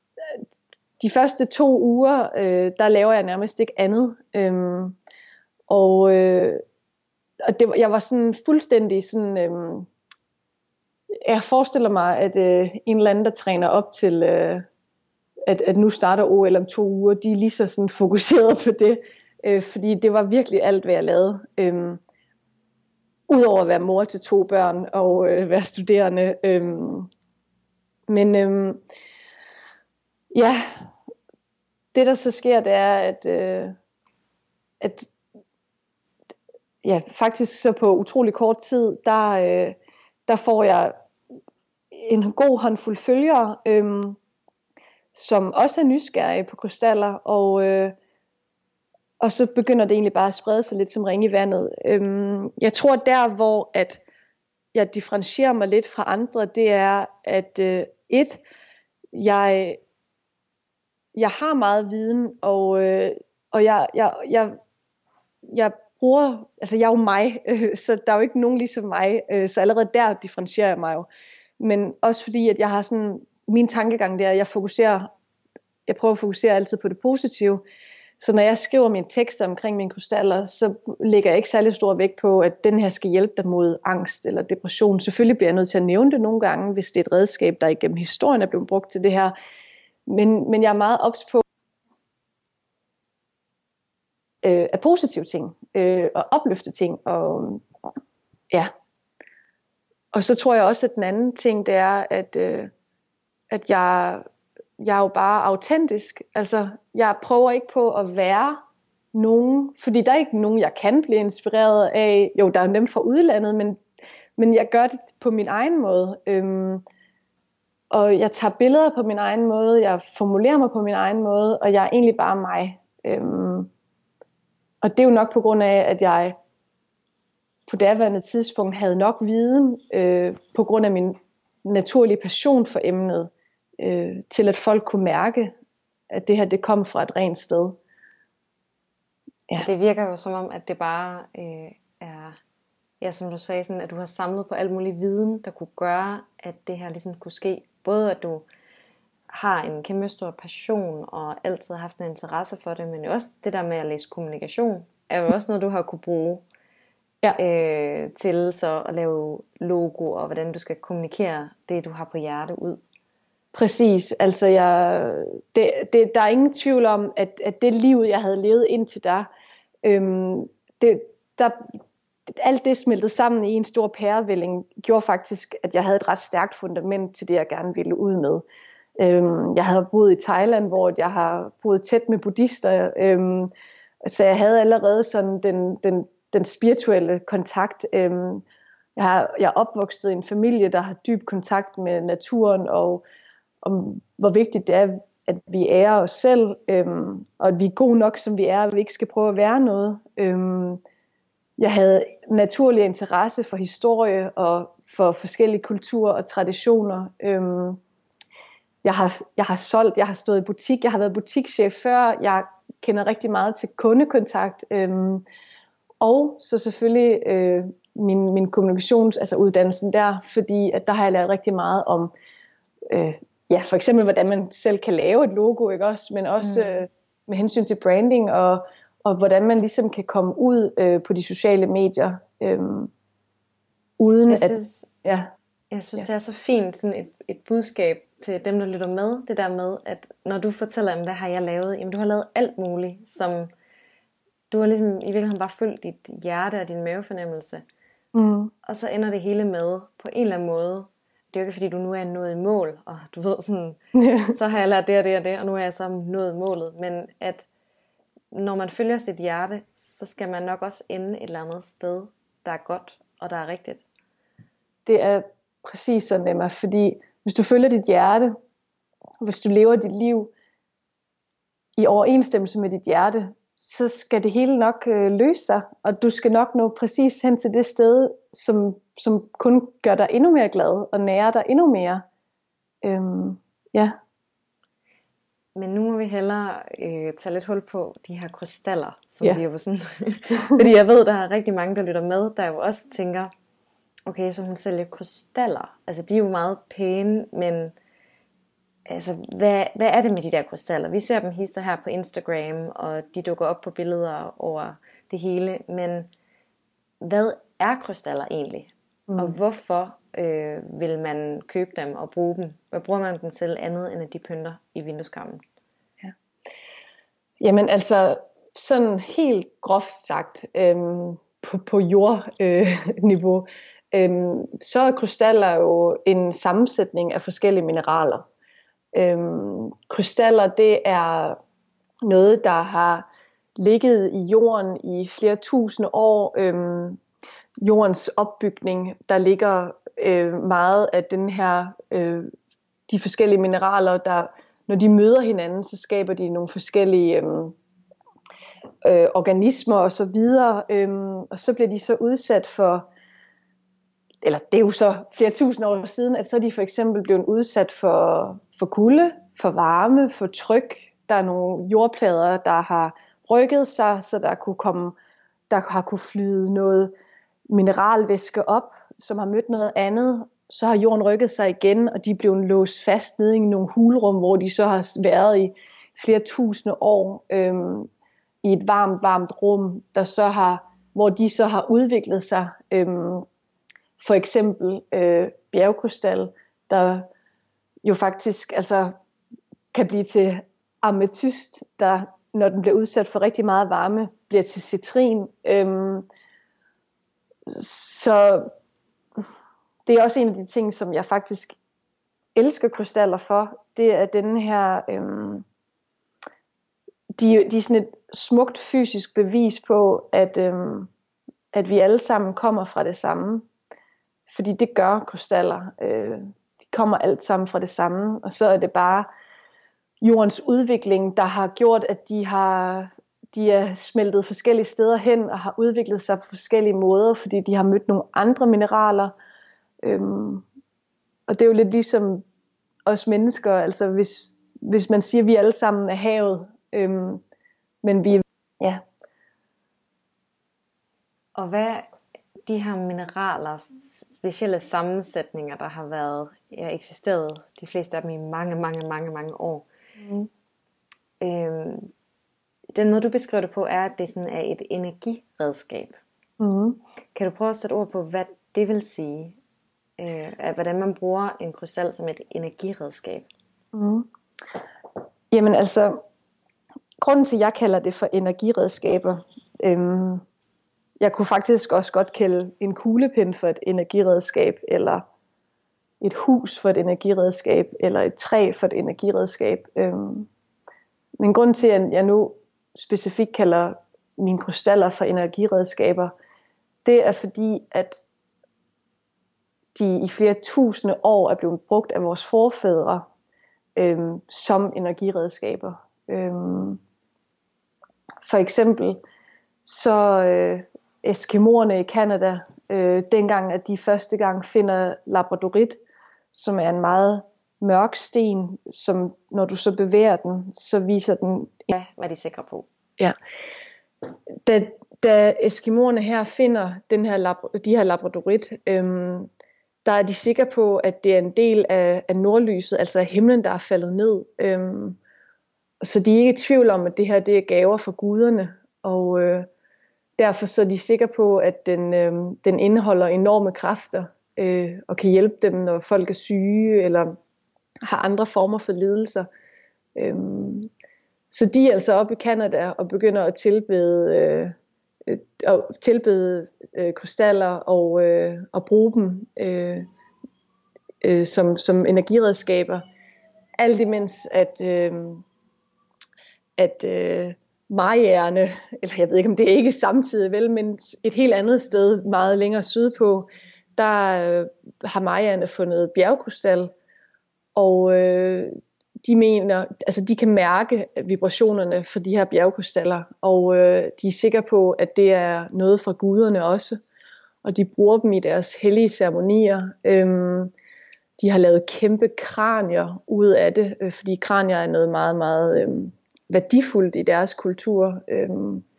de første to uger, øh, der laver jeg nærmest ikke andet. Øhm, og øh, og det, jeg var sådan fuldstændig sådan, øh, jeg forestiller mig, at øh, en eller anden, der træner op til øh, At, at nu starter O L om to uger, de er lige så sådan fokuseret på det, øh, fordi det var virkelig alt, hvad jeg lavede. Øh, Udover at være mor til to børn og øh, være studerende. Øh, men øh, ja, det der så sker, det er, at, øh, at ja, faktisk så på utrolig kort tid, der, øh, der får jeg en god håndfuld følgere, øh, som også er nysgerrige på krystaller, og, øh, og så begynder det egentlig bare at sprede sig lidt som ring i vandet. Øhm, jeg tror der, hvor at jeg differentierer mig lidt fra andre, det er, at øh, et, jeg, jeg har meget viden, og, øh, og jeg, jeg, jeg, jeg bruger, altså jeg er jo mig, øh, så der er jo ikke nogen ligesom mig, øh, så allerede der differentierer jeg mig jo. Men også fordi, at jeg har sådan, min tankegang der, jeg fokuserer Jeg prøver at fokusere altid på det positive. Så når jeg skriver mine tekster omkring mine krystaller, så lægger jeg ikke særlig stor vægt på, at den her skal hjælpe dig mod angst eller depression. Selvfølgelig bliver jeg nødt til at nævne det nogle gange, hvis det er et redskab, der igennem historien er blevet brugt til det her. Men, men jeg er meget ops på øh, af positive ting, øh, og opløfte ting. Og, ja. og så tror jeg også, at den anden ting, det er, at, øh, at jeg... Jeg er jo bare autentisk. Altså, jeg prøver ikke på at være nogen, fordi der er ikke nogen, jeg kan blive inspireret af. Jo, der er dem fra udlandet, men, men jeg gør det på min egen måde. Øhm, og jeg tager billeder på min egen måde, jeg formulerer mig på min egen måde, og jeg er egentlig bare mig. Øhm, og det er jo nok på grund af, at jeg på daværende tidspunkt havde nok viden, øh, på grund af min naturlige passion for emnet, Øh, til at folk kunne mærke, at det her det kom fra et rent sted. Ja. Det virker jo som om, at det bare øh, er, ja, som du sagde, sådan, at du har samlet på al mulig viden, der kunne gøre, at det her ligesom kunne ske. Både at du har en kæmpe stor passion, og altid har haft en interesse for det, men også det der med at læse kommunikation, er jo også noget, du har kunne bruge ja. øh, til så at lave logo, og hvordan du skal kommunikere det, du har på hjerte ud. Præcis, altså jeg, det, det, der er ingen tvivl om, at, at det liv, jeg havde levet indtil da, øhm, det, der, alt det smeltede sammen i en stor pærevælling, gjorde faktisk, at jeg havde et ret stærkt fundament til det, jeg gerne ville ud med. Øhm, jeg havde boet i Thailand, hvor jeg har boet tæt med buddhister, øhm, så jeg havde allerede sådan den, den, den spirituelle kontakt. Øhm, jeg, har, jeg er opvokset i en familie, der har dyb kontakt med naturen, og om hvor vigtigt det er, at vi ærer os selv, øhm, og at vi er gode nok, som vi er, og vi ikke skal prøve at være noget. Øhm, jeg havde naturlig interesse for historie og for forskellige kulturer og traditioner. Øhm, jeg, har, jeg har solgt, jeg har stået i butik, jeg har været butikschef før, jeg kender rigtig meget til kundekontakt, øhm, og så selvfølgelig øh, min, min kommunikations, altså uddannelsen der, fordi at der har jeg lært rigtig meget om øh, ja, for eksempel hvordan man selv kan lave et logo, ikke også, men også mm. øh, med hensyn til branding og, og hvordan man ligesom kan komme ud øh, på de sociale medier øh, uden jeg at synes, ja. Jeg synes ja. det er så fint sådan et, et budskab til dem der lytter med, det der med at når du fortæller dem hvad har jeg lavet, jamen du har lavet alt muligt, som du har ligesom i virkeligheden bare følt dit hjerte og din mavefornemmelse, mm. og så ender det hele med på en eller anden måde. Det er jo ikke fordi du nu er nået i mål, og du ved sådan, så har jeg lært det og det og det, og nu er jeg så nået målet. Men at når man følger sit hjerte, så skal man nok også ende et eller andet sted, der er godt og der er rigtigt. Det er præcis sådan, Emma, fordi hvis du følger dit hjerte, hvis du lever dit liv i overensstemmelse med dit hjerte, så skal det hele nok øh, løse sig, og du skal nok nå præcis hen til det sted, som, som kun gør dig endnu mere glad, og nærer dig endnu mere. Øhm, ja. Men nu må vi hellere øh, tage lidt hul på de her krystaller, som ja. vi jo sådan, fordi jeg ved, der er rigtig mange, der lytter med, der jo også tænker, okay, så hun sælger krystaller, altså de er jo meget pæne, men altså, hvad, hvad er det med de der krystaller? Vi ser dem hister her på Instagram, og de dukker op på billeder over det hele. Men hvad er krystaller egentlig? Mm. Og hvorfor øh, vil man købe dem og bruge dem? Hvad bruger man dem til andet, end at de pynter i vindueskarmen? Ja. Jamen altså, sådan helt groft sagt, øhm, på, på jordniveau, øh, øhm, så er krystaller jo en sammensætning af forskellige mineraler. Øhm, krystaller, det er noget, der har ligget i jorden i flere tusinde år. Øhm, jordens opbygning, der ligger øh, meget af den her, øh, de forskellige mineraler, der, når de møder hinanden, så skaber de nogle forskellige øh, øh, organismer og så videre, øh, og så bliver de så udsat for, eller det er jo så flere tusind år siden, at så er de for eksempel blevet udsat for, for kulde, for varme, for tryk. Der er nogle jordplader, der har rykket sig, så der kunne komme, der har kunne flyde noget mineralvæske op, som har mødt noget andet. Så har jorden rykket sig igen, og de er blevet låst fast nede i nogle hulrum, hvor de så har været i flere tusinde år øhm, i et varmt, varmt rum, der så har, hvor de så har udviklet sig. Øhm, For eksempel øh, bjergkrystal, der jo faktisk altså, kan blive til ametyst, der når den bliver udsat for rigtig meget varme, bliver til citrin. Øhm, så det er også en af de ting, som jeg faktisk elsker krystaller for. Det er den her, øhm, de, de er sådan et smukt fysisk bevis på, at, øhm, at vi alle sammen kommer fra det samme. Fordi det gør krystaller. Øh, de kommer alt sammen fra det samme. Og så er det bare jordens udvikling, der har gjort, at de har de er smeltet forskellige steder hen og har udviklet sig på forskellige måder, fordi de har mødt nogle andre mineraler. Øhm, og det er jo lidt ligesom os mennesker. Altså hvis, hvis man siger, at vi alle sammen er havet, øhm, men vi ja. Og hvad de her mineraler, specielle sammensætninger, der har været, ja, eksisteret, de fleste af dem i mange, mange, mange, mange år. Mm. Øhm, den måde, du beskriver det på, er, at det sådan er et energiredskab. Mm. Kan du prøve at sætte ord på, hvad det vil sige? Øh, at hvordan man bruger en krystal som et energiredskab? Mm. Jamen altså, grunden til, at jeg kalder det for energiredskaber, øhm, jeg kunne faktisk også godt kalde en kuglepen for et energiredskab, eller et hus for et energiredskab, eller et træ for et energiredskab. Øhm, men grunden til, at jeg nu specifikt kalder mine krystaller for energiredskaber, det er fordi, at de i flere tusinde år er blevet brugt af vores forfædre øhm, som energiredskaber. Øhm, for eksempel så øh, eskimoerne i Canada, øh, dengang at de første gang finder labradorit, som er en meget mørk sten, som når du så bevæger den, så viser den... Ja, hvad er de sikre på? Ja. Da, da eskimoerne her finder den her lab, de her labradorit, øhm, der er de sikre på, at det er en del af, af nordlyset, altså af himlen, der er faldet ned. Øhm, så de er ikke i tvivl om, at det her det er gaver fra guderne, og øh, derfor så er de sikre på, at den, øh, den indeholder enorme kræfter, øh, og kan hjælpe dem, når folk er syge, eller har andre former for lidelser. Øhm, så de er altså oppe i Canada og begynder at tilbede, øh, at tilbede øh, krystaller og, øh, og bruge dem øh, øh, som, som energiredskaber. Alt imens at, øh, at øh, mayaerne, eller jeg ved ikke om det er ikke samtidig vel, men et helt andet sted meget længere sydpå, der øh, har mayaerne fundet bjergkrystal, og øh, de mener, altså de kan mærke vibrationerne fra de her bjergkrystaller, og øh, de er sikre på, at det er noget fra guderne også, og de bruger dem i deres hellige ceremonier. Øhm, de har lavet kæmpe kranier ud af det, øh, fordi kranier er noget meget, meget øh, værdifuldt i deres kultur, øh,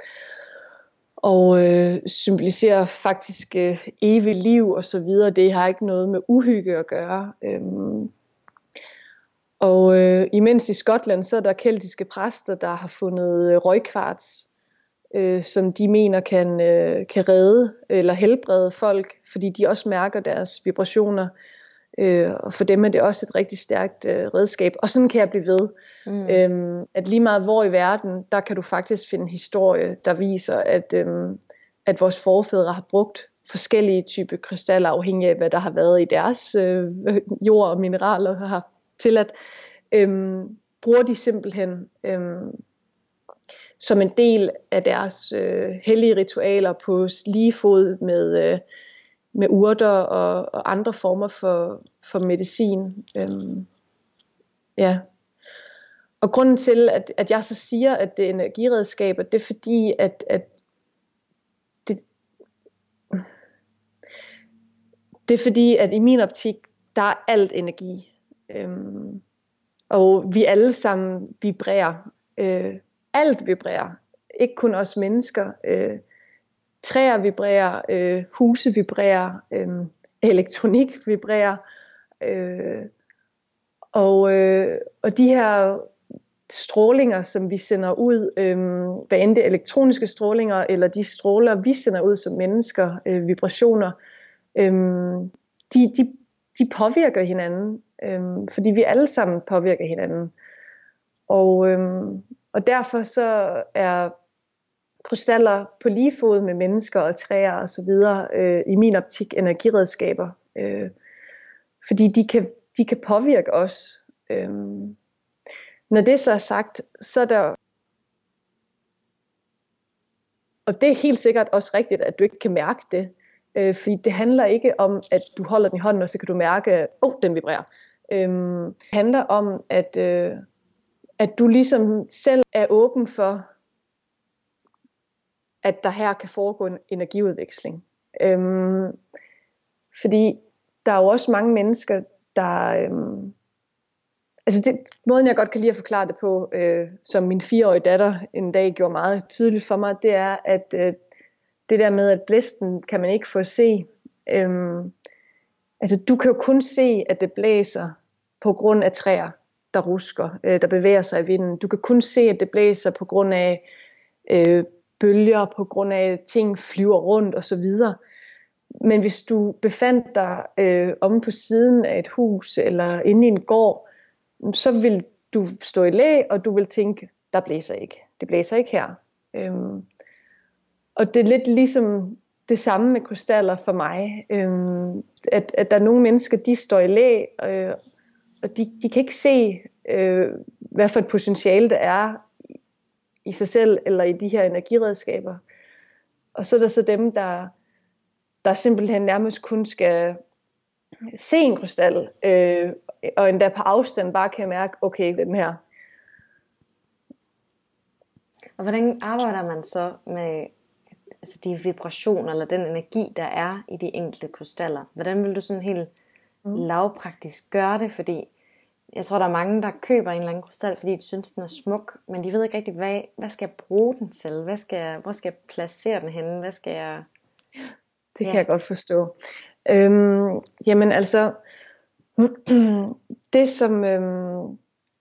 og øh, symboliserer faktisk øh, evigt liv og så videre. Det har ikke noget med uhygge at gøre. Øh, Og øh, imens i Skotland, så er der keltiske præster, der har fundet øh, røgkvarts, øh, som de mener kan, øh, kan redde eller helbrede folk, fordi de også mærker deres vibrationer. Øh, og for dem er det også et rigtig stærkt øh, redskab. Og sådan kan jeg blive ved. Mm. Øhm, at lige meget hvor i verden, der kan du faktisk finde en historie, der viser, at, øhm, at vores forfædre har brugt forskellige typer krystaller, afhængig af hvad der har været i deres øh, jord og mineraler har til at øhm, bruger de simpelthen øhm, som en del af deres øh, hellige ritualer på lige fod med, øh, med urter og, og andre former for, for medicin. Øhm, ja. Og grunden til, at, at jeg så siger, at det er energiredskaber, det er fordi, at, at det, det er fordi, at i min optik, der er alt energi. Øhm, og vi alle sammen vibrerer. Øh, alt vibrerer. Ikke kun os mennesker. Øh, træer vibrerer, øh, huse vibrerer, øh, elektronik vibrerer. Øh, og, øh, og de her strålinger, som vi sender ud, øh, hvad end det er elektroniske strålinger, eller de stråler, vi sender ud som mennesker, øh, vibrationer, øh, de, de, de påvirker hinanden. Øhm, fordi vi alle sammen påvirker hinanden. Og, øhm, og derfor så er krystaller på lige fod med mennesker og træer og så videre, øh, i min optik energiredskaber. Øh, fordi de kan, de kan påvirke os. Øhm, når det så er sagt, så er der... Og det er helt sikkert også rigtigt, at du ikke kan mærke det. Øh, fordi det handler ikke om, at du holder den i hånden, og så kan du mærke, at oh, den vibrerer. Øhm, det handler om, at, øh, at du ligesom selv er åben for, at der her kan foregå en energiudveksling. Øhm, fordi der er jo også mange mennesker, der... Øhm, altså det, måden jeg godt kan lide at forklare det på, øh, som min fireårige datter en dag gjorde meget tydeligt for mig, det er, at øh, det der med, at blæsten kan man ikke få at se. Øhm, altså du kan jo kun se, at det blæser på grund af træer, der rusker, øh, der bevæger sig i vinden. Du kan kun se, at det blæser på grund af øh, bølger, på grund af at ting flyver rundt osv. Men hvis du befandt dig øh, omme på siden af et hus eller inde i en gård, så vil du stå i læ, og du vil tænke, der blæser ikke. Det blæser ikke her. Øhm, og det er lidt ligesom det samme med krystaller for mig. Øhm, at, at der er nogle mennesker, de står i læ, øh, og de, de kan ikke se, øh, hvad for et potentiale der er i sig selv, eller i de her energiredskaber. Og så er der så dem, der, der simpelthen nærmest kun skal se en krystal, øh, og endda på afstand bare kan mærke, okay, den her. Og hvordan arbejder man så med altså de vibrationer, eller den energi, der er i de enkelte krystaller? Hvordan vil du sådan helt mm. lavpraktisk gøre det? Fordi jeg tror, der er mange, der køber en eller anden krystal, fordi de synes, den er smuk, men de ved ikke rigtig, hvad, hvad skal jeg bruge den til? Hvad skal jeg, hvor skal jeg placere den henne? Hvad skal jeg... Det kan ja. jeg godt forstå. Øhm, jamen altså, det som, øhm,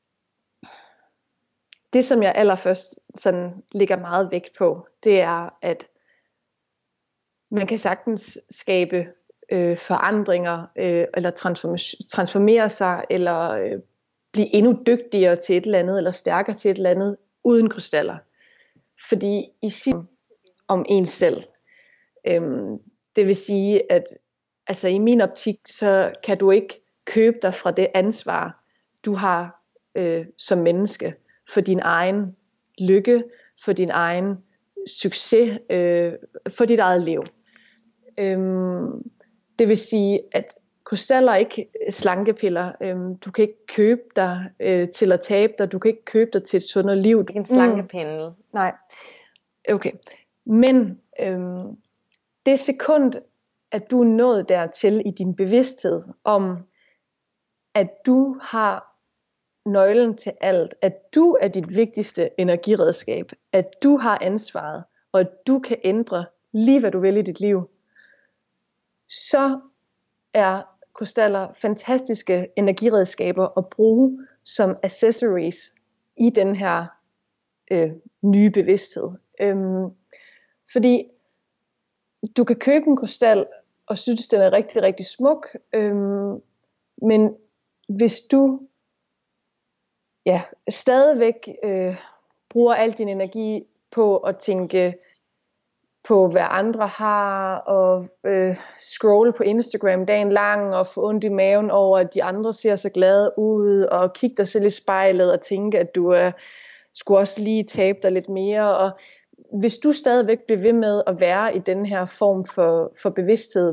det som jeg allerførst sådan lægger meget vægt på, det er, at man kan sagtens skabe øh, forandringer, øh, eller transform- transformere sig, eller øh, blive endnu dygtigere til et eller andet, eller stærkere til et eller andet, uden krystaller. Fordi i sin om en selv. Øhm, det vil sige, at altså, i min optik, så kan du ikke købe dig fra det ansvar, du har øh, som menneske, for din egen lykke, for din egen succes, øh, for dit eget liv. Øhm, det vil sige, at krystaller er ikke slankepiller. Øhm, du kan ikke købe dig øh, til at tabe dig. Du kan ikke købe dig til et sundere liv. Ikke en slankepille. Mm. Nej. Okay. Men øhm, det sekund, at du er nået dertil i din bevidsthed om, at du har nøglen til alt, at du er dit vigtigste energiredskab, at du har ansvaret, og at du kan ændre lige hvad du vil i dit liv, så er krystaller fantastiske energiredskaber at bruge som accessories i den her øh, nye bevidsthed. Øhm, fordi du kan købe en krystal og synes, den er rigtig, rigtig smuk, øhm, men hvis du ja, stadigvæk øh, bruger al din energi på at tænke på, hvad andre har, og øh, scrolle på Instagram dagen lang, og få ondt i maven over, at de andre ser så glade ud, og kigge dig selv i spejlet, og tænke, at du øh, skulle også lige tabe dig lidt mere. Og hvis du stadigvæk bliver ved med at være i den her form for, for bevidsthed,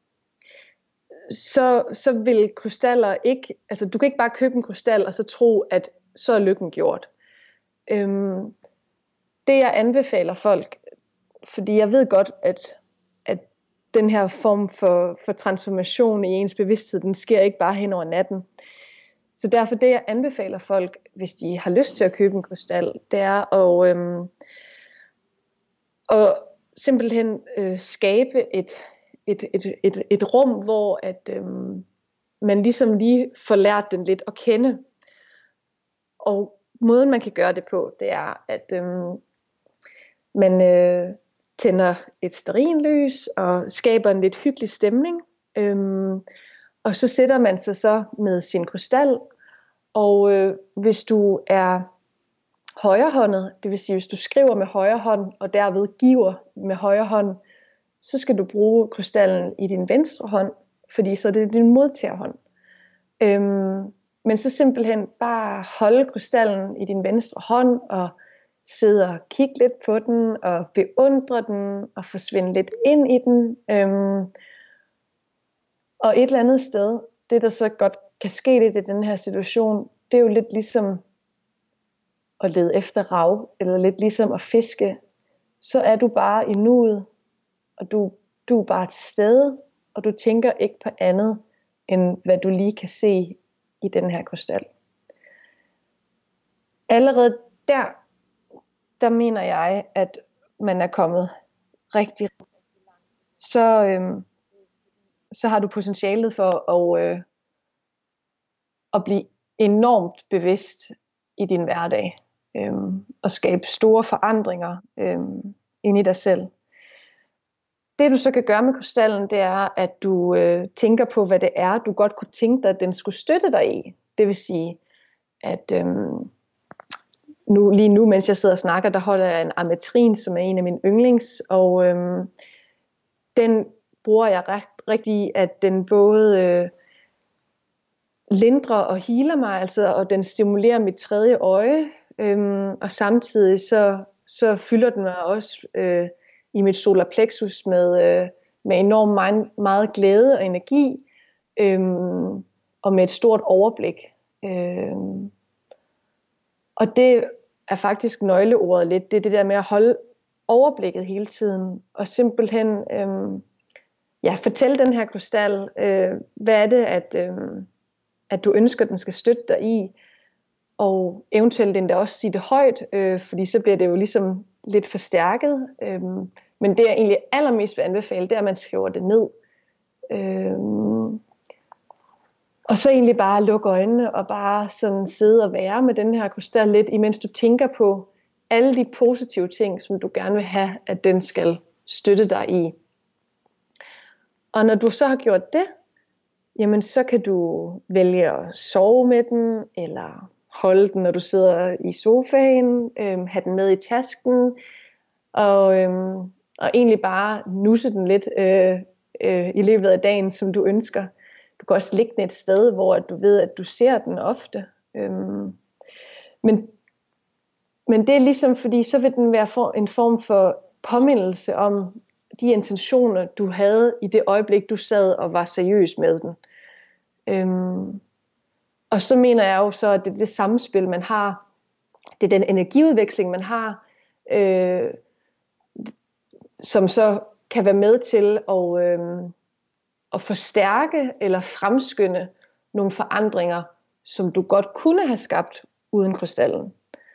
så, så vil krystaller ikke, altså du kan ikke bare købe en krystal, og så tro, at så er lykken gjort. Øhm, det jeg anbefaler folk, fordi jeg ved godt, at, at den her form for, for transformation i ens bevidsthed, den sker ikke bare hen over natten. Så derfor det jeg anbefaler folk, hvis de har lyst til at købe en krystal, det er at, øhm, at simpelthen øh, skabe et, et, et, et, et rum, hvor at, øhm, man ligesom lige får lært den lidt at kende. Og måden man kan gøre det på, det er, at øhm, man øh, tænder et stearinlys og skaber en lidt hyggelig stemning. Øhm, og så sætter man sig så med sin krystal. Og øh, hvis du er højrehåndet, det vil sige hvis du skriver med højre hånd og derved giver med højre hånd, så skal du bruge krystallen i din venstre hånd, fordi så er det din modtagerhånd. Øhm, men så simpelthen bare holde krystallen i din venstre hånd og sidde og kigge lidt på den og beundre den og forsvinde lidt ind i den. Øhm, og et eller andet sted, det der så godt kan ske lidt i den her situation, det er jo lidt ligesom at lede efter rav, eller lidt ligesom at fiske. Så er du bare i nuet, og du, du er bare til stede, og du tænker ikke på andet, end hvad du lige kan se i den her krystal. Allerede der, der mener jeg, at man er kommet rigtig, så, øhm, så har du potentialet for at, øh, at blive enormt bevidst i din hverdag, øhm, og skabe store forandringer øhm, inde i dig selv. Det du så kan gøre med krystallen, det er, at du øh, tænker på, hvad det er, du godt kunne tænke dig, at den skulle støtte dig i. Det vil sige, at øhm, nu, lige nu, mens jeg sidder og snakker, der holder jeg en ametrin, som er en af mine yndlings, og øhm, den bruger jeg ret, rigtig, at den både øh, lindrer og healer mig, altså, og den stimulerer mit tredje øje, øhm, og samtidig så, så fylder den mig også øh, i mit solar plexus med, øh, med enormt meget, meget glæde og energi, øhm, og med et stort overblik. Øhm, og det er faktisk nøgleordet lidt, det er det der med at holde overblikket hele tiden, og simpelthen øhm, ja, fortælle den her krystal, øh, hvad er det, at, øh, at du ønsker, den skal støtte dig i, og eventuelt endda også sige det højt, øh, fordi så bliver det jo ligesom lidt forstærket, øh, men det jeg egentlig allermest vil anbefale, det er, at man skriver det ned, øh, og så egentlig bare lukke øjnene, og bare sådan sidde og være med den her krystal lidt, imens du tænker på alle de positive ting, som du gerne vil have, at den skal støtte dig i. Og når du så har gjort det, jamen så kan du vælge at sove med den, eller holde den, når du sidder i sofaen, øhm, have den med i tasken, og, øhm, og egentlig bare nusse den lidt øh, øh, i løbet af dagen, som du ønsker. Du kan også lægge den et sted, hvor du ved, at du ser den ofte. Øhm, men, men det er ligesom, fordi så vil den være for, en form for påmindelse om de intentioner, du havde i det øjeblik, du sad og var seriøs med den. Øhm, og så mener jeg jo så, at det er det samspil, man har. Det er den energiudveksling, man har, øh, som så kan være med til at, øh, at forstærke eller fremskynde nogle forandringer, som du godt kunne have skabt uden krystallen.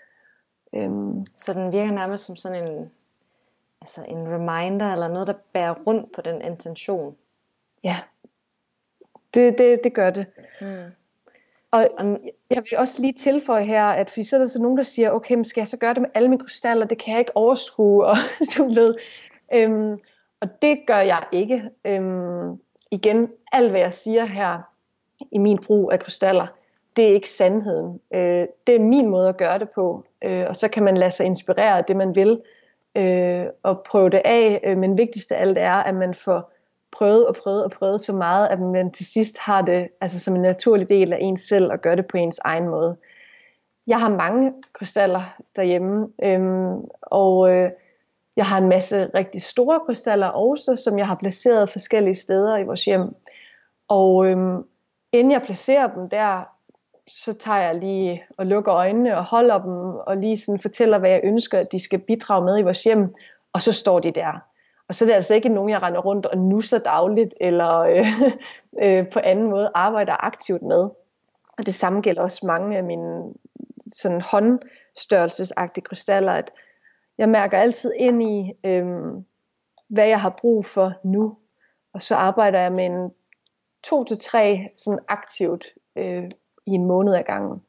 Øhm. Så den virker nærmest som sådan en, altså en reminder, eller noget, der bærer rundt på den intention. Ja, det, det, det gør det. Mm. Og jeg vil også lige tilføje her, at fordi så er der så nogen, der siger, okay, men skal jeg så gøre det med alle mine krystaller? Det kan jeg ikke overskue, og du ved. Øhm, og det gør jeg ikke. Øhm, igen, alt hvad jeg siger her i min brug af krystaller, det er ikke sandheden. Øh, det er min måde at gøre det på, øh, og så kan man lade sig inspirere af det, man vil, øh, og prøve det af. Øh, men vigtigst af alt er, at man får prøvet og prøvet og prøvet så meget, at man til sidst har det altså som en naturlig del af ens selv, og gør det på ens egen måde. Jeg har mange krystaller derhjemme, øhm, og øh, jeg har en masse rigtig store krystaller også, som jeg har placeret forskellige steder i vores hjem. Og øhm, inden jeg placerer dem der, så tager jeg lige og lukker øjnene og holder dem, og lige sådan fortæller, hvad jeg ønsker, at de skal bidrage med i vores hjem, og så står de der. Og så er det altså ikke nogen, jeg render rundt og nusser dagligt, eller øh, øh, på anden måde arbejder aktivt med. Og det samme gælder også mange af mine sådan håndstørrelsesagtige krystaller, at jeg mærker altid ind i, øh, hvad jeg har brug for nu. Og så arbejder jeg med en to til tre sådan aktivt øh, i en måned ad gangen.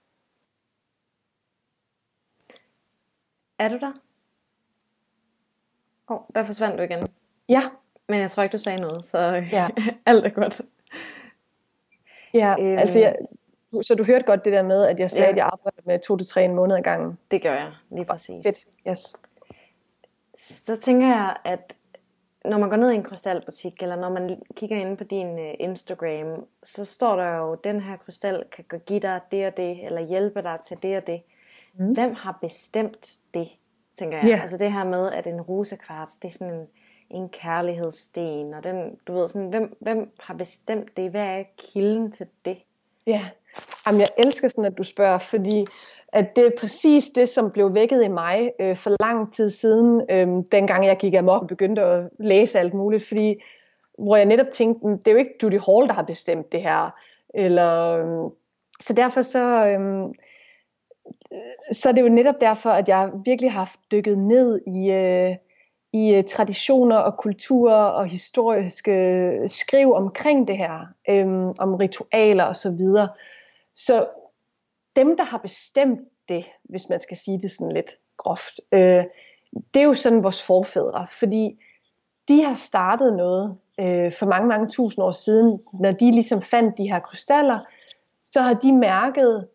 Er du der? Åh, oh, der forsvandt du igen. Ja. Men jeg tror ikke, du sagde noget, så ja. Alt er godt. Ja, øhm, altså jeg, så du hørte godt det der med, at jeg sagde, ja. At jeg arbejder med to til tre en måned ad gangen. Det gør jeg, lige præcis. Fedt, yes. Så tænker jeg, at når man går ned i en krystalbutik, eller når man kigger inde på din Instagram, så står der jo, den her krystal kan give dig det og det, eller hjælpe dig til det og det. Mm. Hvem har bestemt det, tænker jeg? Yeah. Altså det her med, at en rosekvarts, det er sådan en, en kærlighedssten, og den, du ved, sådan, hvem, hvem har bestemt det? Hvad er kilden til det? Ja, yeah. Jamen, jeg elsker sådan, at du spørger, fordi at det er præcis det, som blev vækket i mig øh, for lang tid siden, øh, dengang jeg gik amok og begyndte at læse alt muligt, fordi hvor jeg netop tænkte, det er jo ikke Judy Hall, der har bestemt det her, eller øh, så derfor så øh, så er det jo netop derfor, at jeg virkelig har dykket ned i øh, i traditioner og kulturer og historiske skriv omkring det her, øh, om ritualer og så videre. Så dem, der har bestemt det, hvis man skal sige det sådan lidt groft, øh, det er jo sådan vores forfædre, fordi de har startet noget øh, for mange, mange tusind år siden, når de ligesom fandt de her krystaller, så har de mærket,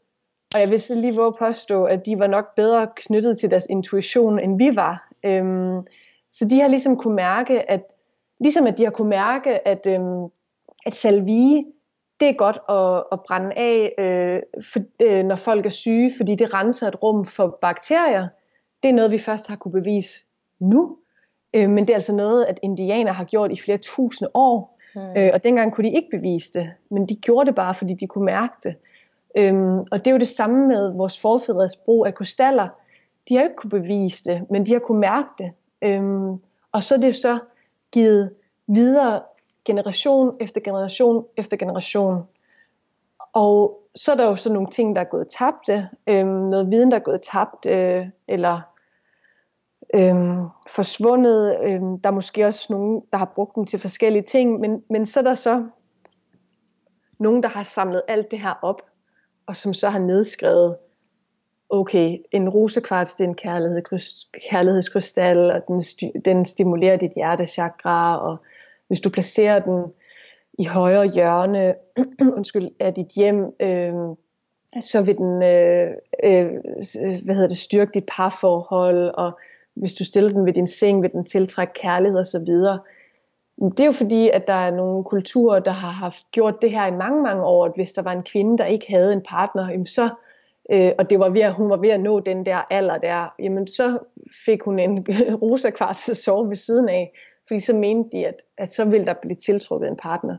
Og jeg vil så lige våge påstå, at de var nok bedre knyttet til deres intuition, end vi var. Øhm, så de har ligesom kunne mærke, at ligesom at de har kunne mærke, at, øhm, at salvie, det er godt at, at brænde af, øh, for, øh, når folk er syge, fordi det renser et rum for bakterier. Det er noget, vi først har kunne bevise nu. Øh, men det er altså noget, at indianer har gjort i flere tusinde år. Mm. Øh, og dengang kunne de ikke bevise det, men de gjorde det bare, fordi de kunne mærke det. Øhm, og det er jo det samme med vores forfædres brug af krystaller. De har ikke kunne bevise det, men de har kunne mærke det. Øhm, og så er det jo så givet videre generation efter generation efter generation. Og så er der jo så nogle ting, der er gået tabt. Øhm, noget viden, der er gået tabt, øh, eller øhm, forsvundet. Øhm, der er måske også nogen, der har brugt dem til forskellige ting. Men, men så er der så nogen, der har samlet alt det her op, og som så har nedskrevet, okay, en rosekvarts, det er en kærlighed, kærlighedskrystal, og den, den stimulerer dit hjertechakra, og hvis du placerer den i højre hjørne undskyld, af dit hjem, øh, så vil den øh, øh, hvad hedder det, styrke dit parforhold, og hvis du stiller den ved din seng, vil den tiltrække kærlighed og så videre. Det er jo fordi, at der er nogle kulturer, der har haft gjort det her i mange, mange år, at hvis der var en kvinde, der ikke havde en partner, så, øh, og det var ved, at hun var ved at nå den der alder der, jamen så fik hun en rosakvarts at sove ved siden af, fordi så mente de, at, at så ville der blive tiltrukket en partner.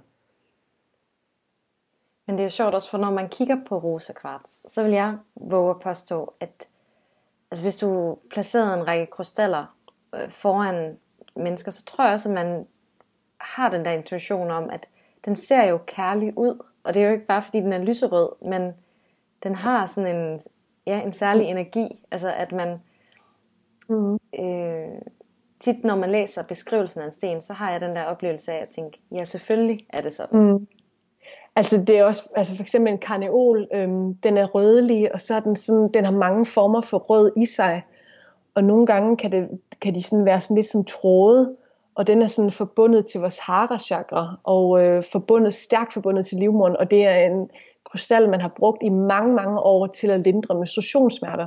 Men det er sjovt også, for når man kigger på rosakvarts, så vil jeg våge at påstå, at altså hvis du placerede en række krystaller øh, foran mennesker, så tror jeg også, at man har den der intuition om, at den ser jo kærlig ud, og det er jo ikke bare fordi den er lyserød, men den har sådan en, ja, en særlig energi, altså at man mm. øh, tit når man læser beskrivelsen af en sten, så har jeg den der oplevelse af at tænke, ja selvfølgelig er det sådan. Mm. Altså det er også, altså for eksempel en karneol, øhm, den er rødlig, og så er den sådan, den har mange former for rød i sig, og nogle gange kan, det, kan de sådan være sådan lidt som tråde, og den er sådan forbundet til vores hara-chakra, og øh, forbundet, stærkt forbundet til livmoderen, og det er en krystal, man har brugt i mange, mange år til at lindre menstruationssmerter.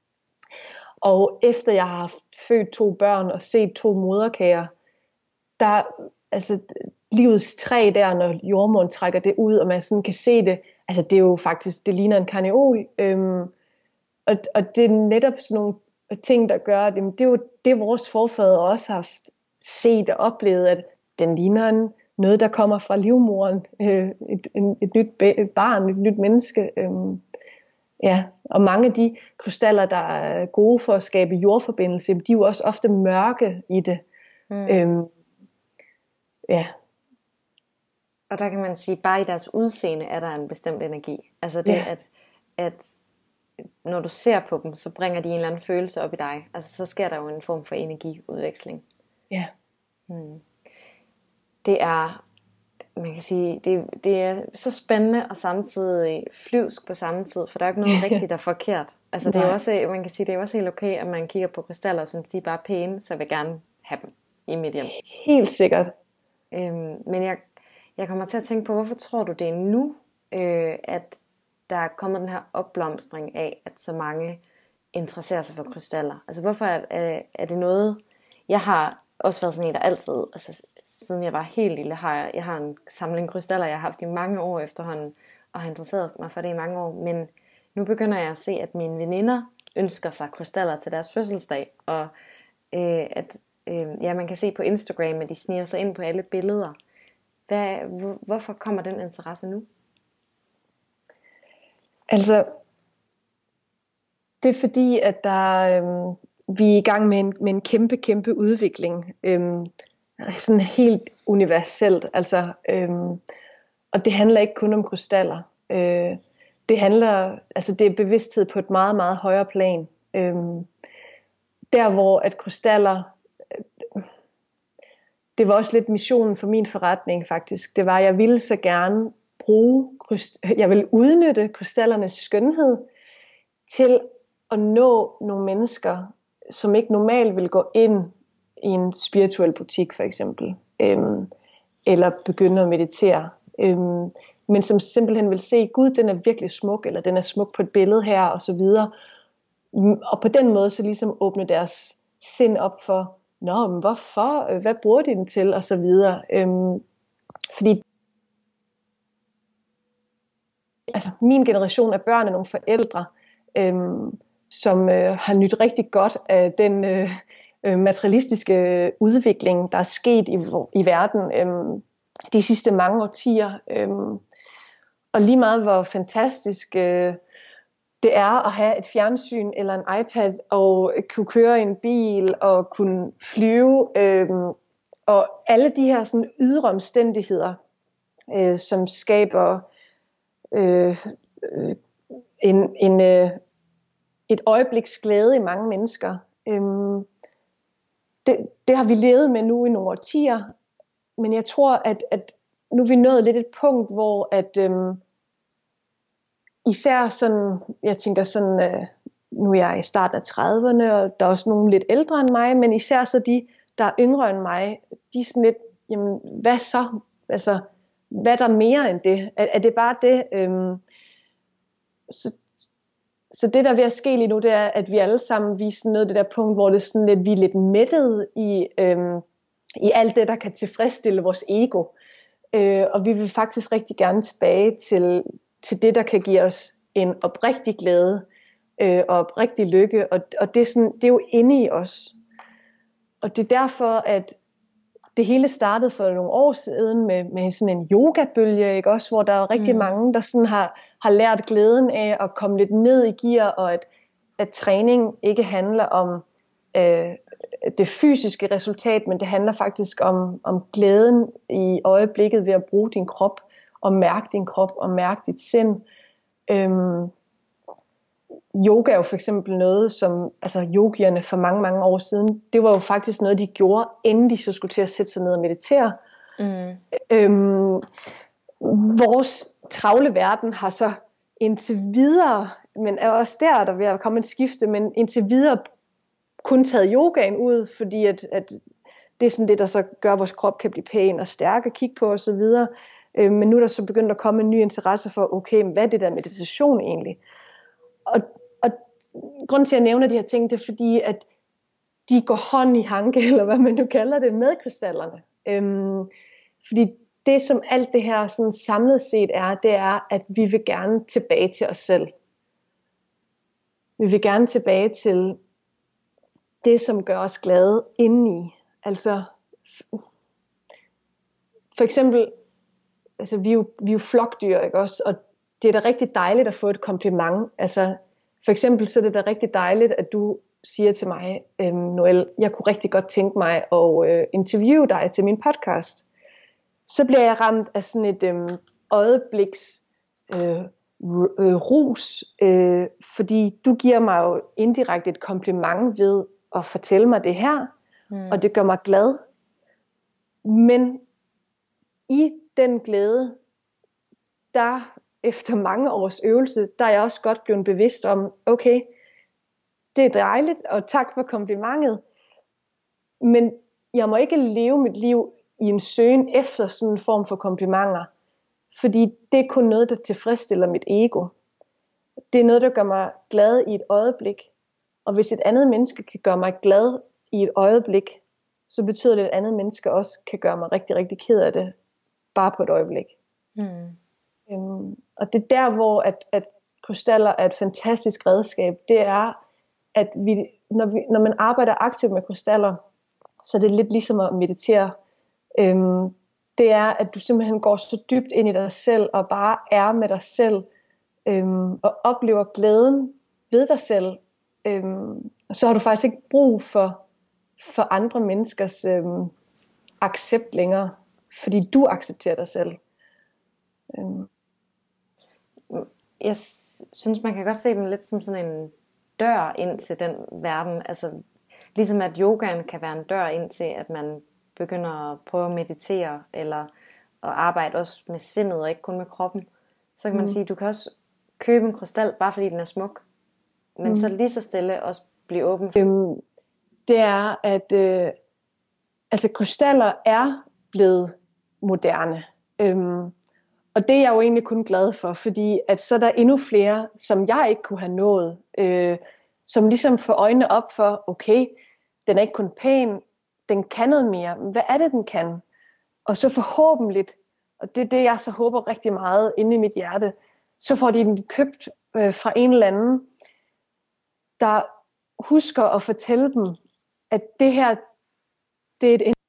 Og efter jeg har haft født to børn og set to moderkager, der, altså livets træ der, når jordmoren trækker det ud, og man sådan kan se det, altså det er jo faktisk, det ligner en karneol, øhm, og, og det er netop sådan nogle ting, der gør, at det er jo det, vores forfædre også har haft set og oplevet, at den ligner en, noget, der kommer fra livmoderen, øh, et, en, et nyt et barn, et nyt menneske. Øh, ja. Og mange af de krystaller, der er gode for at skabe jordforbindelse, de er jo også ofte mørke i det. Mm. Øh, ja. Og der kan man sige, bare i deres udseende er der en bestemt energi. Altså det, ja. at, at når du ser på dem, så bringer de en eller anden følelse op i dig. Altså så sker der jo en form for energiudveksling. Ja. Hmm. Det er, man kan sige, det, det er så spændende og samtidig flyvsk på samme tid, for der er ikke noget rigtigt og forkert. Altså det er jo også, man kan sige, det er også helt okay, at man kigger på krystaller og synes, de er bare pæne, så jeg vil gerne have dem i mit hjem. Helt sikkert. Øhm, men jeg, jeg kommer til at tænke på, hvorfor tror du det er nu, øh, at der er kommet den her opblomstring af, at så mange interesserer sig for krystaller? Altså hvorfor er, er, er det noget, jeg har også været sådan en, der altid, altså siden jeg var helt lille, har jeg, jeg har en samling krystaller, jeg har haft i mange år efterhånden, og har interesseret mig for det i mange år, men nu begynder jeg at se, at mine veninder ønsker sig krystaller til deres fødselsdag, og øh, at øh, ja, man kan se på Instagram, at de sniger sig ind på alle billeder. Hvad, hvor, hvorfor kommer den interesse nu? Altså, det er fordi, at der, øhm, vi er i gang med en, med en kæmpe, kæmpe udvikling. Øhm, sådan helt universelt. Altså, øhm, og det handler ikke kun om krystaller. Øh, det handler, altså det er bevidsthed på et meget, meget højere plan. Øhm, der hvor at krystaller, øh, det var også lidt missionen for min forretning faktisk. Det var, at jeg ville så gerne bruge, jeg vil udnytte krystallernes skønhed til at nå nogle mennesker, som ikke normalt vil gå ind i en spirituel butik for eksempel, øhm, eller begynde at meditere. Øhm, men som simpelthen vil se, Gud, den er virkelig smuk, eller den er smuk på et billede her, og så videre. Og på den måde så ligesom åbne deres sind op for, nå, men hvorfor, hvad bruger de den til, og så videre. Øhm, fordi altså, min generation af børn er nogle forældre, øhm, som øh, har nydt rigtig godt af den øh, materialistiske udvikling, der er sket i, i verden øh, de sidste mange årtier. Øh, og lige meget hvor fantastisk øh, det er at have et fjernsyn eller en iPad og kunne køre i en bil og kunne flyve, øh, og alle de her sådan ydre omstændigheder, øh, som skaber øh, øh, en, en, øh, et øjebliks glæde i mange mennesker. Øh, Det, det har vi levet med nu i nogle årtier, men jeg tror, at, at nu er vi nået lidt et punkt, hvor at øhm, især sådan, jeg tænker sådan, øh, nu er jeg i starten af trediverne, og der er også nogle lidt ældre end mig, men især så de, der er yngre end mig, de er sådan lidt, jamen hvad så? Altså, hvad er der mere end det? Er, er det bare det? Øhm, så, Så det, der er ved at ske lige nu, det er, at vi alle sammen, vi er sådan noget det der punkt, hvor det er sådan lidt, vi er lidt mættet i, øhm, i alt det, der kan tilfredsstille vores ego. Øh, og vi vil faktisk rigtig gerne tilbage til, til det, der kan give os en oprigtig glæde øh, og oprigtig lykke. Og, og det, er sådan, det er jo inde i os. Og det er derfor, at det hele startede for nogle år siden med, med sådan en yogabølge, ikke også, hvor der er rigtig mm. mange, der sådan har, har lært glæden af at komme lidt ned i gear, og at, at træning ikke handler om øh, det fysiske resultat, men det handler faktisk om, om glæden i øjeblikket ved at bruge din krop, og mærke din krop, og mærke dit sind. Øhm, Yoga er jo for eksempel noget, som altså yogierne for mange, mange år siden, det var jo faktisk noget, de gjorde, inden de så skulle til at sætte sig ned og meditere. Mm. Øhm, vores travle verden har så indtil videre, men er også der, der vil komme et skifte, men indtil videre kun taget yogaen ud, fordi at, at det er sådan det, der så gør, at vores krop kan blive pæn og stærk at kigge på og så videre. Øhm, men nu er der så begyndt at komme en ny interesse for, okay, hvad er det der meditation egentlig? Og, og grunden til at jeg nævner de her ting, det er fordi, at de går hånd i hanke, eller hvad man nu kalder det, med krystallerne. Øhm, fordi det, som alt det her sådan samlet set er, det er, at vi vil gerne tilbage til os selv. Vi vil gerne tilbage til det, som gør os glade indeni. Altså, for eksempel, altså vi er jo, vi er jo flokdyr, ikke også? Og det er da rigtig dejligt at få et kompliment. Altså, for eksempel så er det da rigtig dejligt, at du siger til mig, øhm, Noel, jeg kunne rigtig godt tænke mig at øh, interviewe dig til min podcast. Så bliver jeg ramt af sådan et øhm, øjebliks øh, øh, rus, øh, fordi du giver mig jo indirekte et kompliment ved at fortælle mig det her, mm. og det gør mig glad. Men i den glæde, der efter mange års øvelse, der er jeg også godt blevet bevidst om, okay, det er dejligt, og tak for komplimentet, men jeg må ikke leve mit liv i en søgen efter sådan en form for komplimenter, fordi det er kun noget, der tilfredsstiller mit ego. Det er noget, der gør mig glad i et øjeblik, og hvis et andet menneske kan gøre mig glad i et øjeblik, så betyder det, at et andet menneske også kan gøre mig rigtig, rigtig ked af det, bare på et øjeblik. Mm. Um, og det er der, hvor at, at krystaller er et fantastisk redskab. Det er, at vi, når, vi, når man arbejder aktivt med krystaller, så er det lidt ligesom at meditere. Um, det er, at du simpelthen går så dybt ind i dig selv, og bare er med dig selv, um, og oplever glæden ved dig selv. Um, og så har du faktisk ikke brug for, for andre menneskers um, accept længere, fordi du accepterer dig selv. Um. Jeg synes, man kan godt se den lidt som sådan en dør ind til den verden. Altså, ligesom at yogaen kan være en dør ind til, at man begynder at prøve at meditere, eller at arbejde også med sindet, og ikke kun med kroppen. Så kan man mm. sige, at du kan også købe en krystal, bare fordi den er smuk, men mm. så lige så stille også blive åben for. Øhm, det er, at øh, altså krystaller er blevet moderne. Øhm, Og det er jeg jo egentlig kun glad for, fordi at så er der endnu flere, som jeg ikke kunne have nået, øh, som ligesom får øjnene op for, okay, den er ikke kun pæn, den kan noget mere. Hvad er det, den kan? Og så forhåbentlig, og det er det, jeg så håber rigtig meget inde i mit hjerte, så får de den købt øh, fra en eller anden, der husker at fortælle dem, at det her, det er et.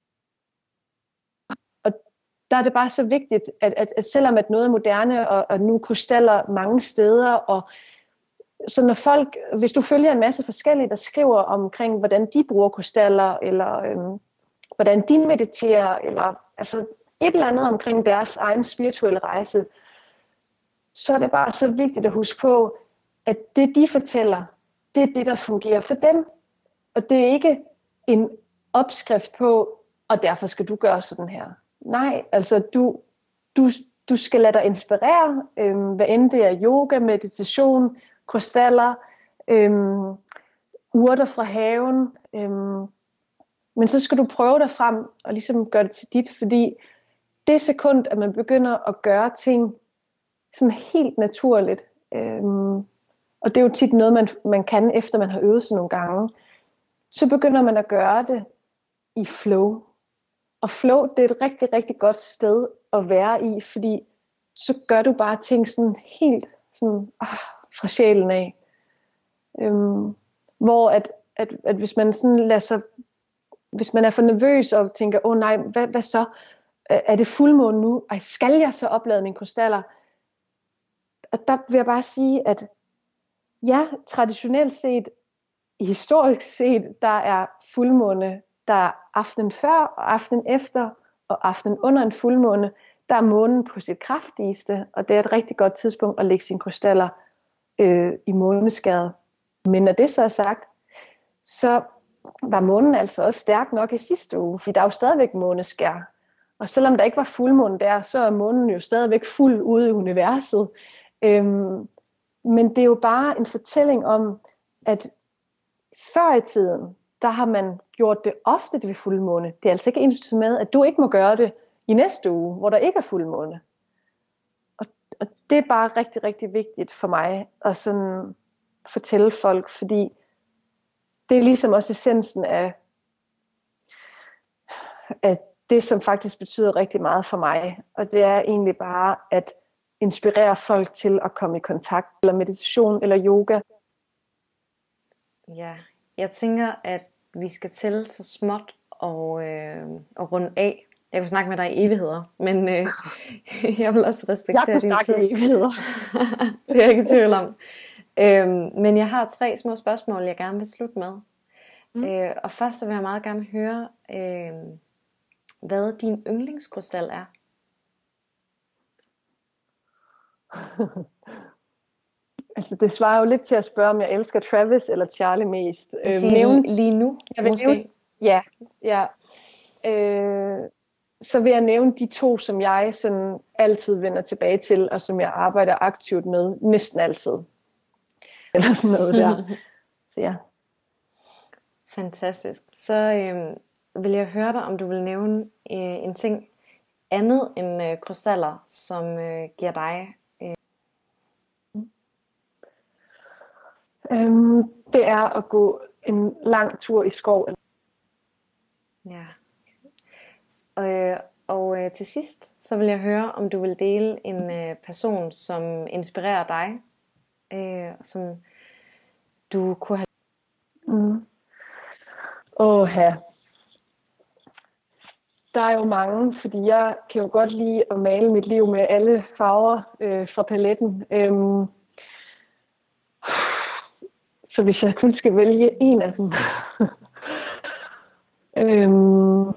Og der er det bare så vigtigt, at, at, at selvom at noget er moderne, og, og nu krystaller mange steder, og så når folk, hvis du følger en masse forskellige, der skriver omkring, hvordan de bruger krystaller, eller øhm, hvordan de mediterer, eller altså et eller andet omkring deres egen spirituelle rejse, så er det bare så vigtigt at huske på, at det de fortæller, det er det, der fungerer for dem. Og det er ikke en opskrift på, og derfor skal du gøre sådan her. Nej, altså du, du, du skal lade dig inspirere, øhm, hvad end det er yoga, meditation, krystaller, øhm, urter fra haven. Øhm, men så skal du prøve dig frem og ligesom gøre det til dit, fordi det sekund, at man begynder at gøre ting sådan helt naturligt, øhm, og det er jo tit noget, man, man kan, efter man har øvet sig nogle gange, så begynder man at gøre det i flow. Og flow, det er et rigtig, rigtig godt sted at være i, fordi så gør du bare ting sådan helt sådan, ah, fra sjælen af. Øhm, hvor at, at, at hvis man sådan lader sig, hvis man er for nervøs og tænker, åh oh, nej, hvad, hvad så? Er det fuldmåne nu? Ej, skal jeg så oplade mine krystaller? Og der vil jeg bare sige, at ja, traditionelt set, historisk set, der er fuldmåne, der er aftenen før og aftenen efter, og aftenen under en fuldmåne, der er månen på sit kraftigste, og det er et rigtig godt tidspunkt at lægge sine krystaller øh, i måneskæret. Men når det så er sagt, så var månen altså også stærk nok i sidste uge, for der er jo stadigvæk måneskær. Og selvom der ikke var fuldmåne der, så er månen jo stadigvæk fuld ude i universet. Øhm, men det er jo bare en fortælling om, at før i tiden, der har man gjort det ofte ved fuldmåne. Det er altså ikke ens med, at du ikke må gøre det i næste uge, hvor der ikke er fuldmåne. Og, og det er bare rigtig, rigtig vigtigt for mig at sådan fortælle folk, fordi det er ligesom også essensen af, af det, som faktisk betyder rigtig meget for mig. Og det er egentlig bare at inspirere folk til at komme i kontakt, eller meditation, eller yoga. Ja, jeg tænker, at vi skal til så småt og, øh, og runde af. Jeg kunne snakke med dig i evigheder, men øh, jeg vil også respektere din tid. Jeg kunne snakke i evigheder. Det er jeg ikke i tvivl om. Øhm, men jeg har tre små spørgsmål, jeg gerne vil slutte med. Mm. Øh, og først så vil jeg meget gerne høre, øh, hvad din yndlingskrystal er. Altså det svarer jo lidt til at spørge, om jeg elsker Travis eller Charlie mest. Øh, nævn, lige nu, jeg vil måske? Nævne, ja, ja. Øh, så vil jeg nævne de to, som jeg sådan altid vender tilbage til, og som jeg arbejder aktivt med, næsten altid. Eller sådan noget der. Så ja. Fantastisk. Så øh, vil jeg høre dig, om du vil nævne øh, en ting andet end øh, krystaller, som øh, giver dig. Øh... Øhm, det er at gå en lang tur i skoven. Ja. Og, og øh, til sidst, så vil jeg høre, om du vil dele en øh, person, som inspirerer dig, øh, som du kunne have. Mm. Åh ja. Der er jo mange, fordi jeg kan jo godt lide at male mit liv med alle farver øh, fra paletten. Øhm, så hvis jeg kun skal vælge en af dem. øhm,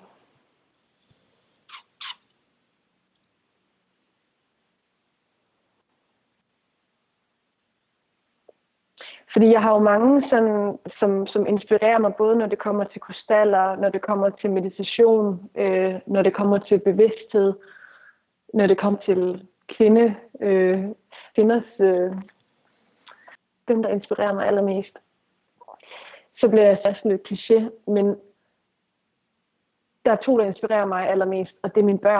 Fordi jeg har jo mange, sådan, som, som inspirerer mig, både når det kommer til krystaller, når det kommer til meditation, øh, når det kommer til bevidsthed, når det kommer til kvinde, øh, kvinders, øh, dem der inspirerer mig allermest. Så bliver jeg sådan lidt kliché, men der er to, der inspirerer mig allermest, og det er mine børn.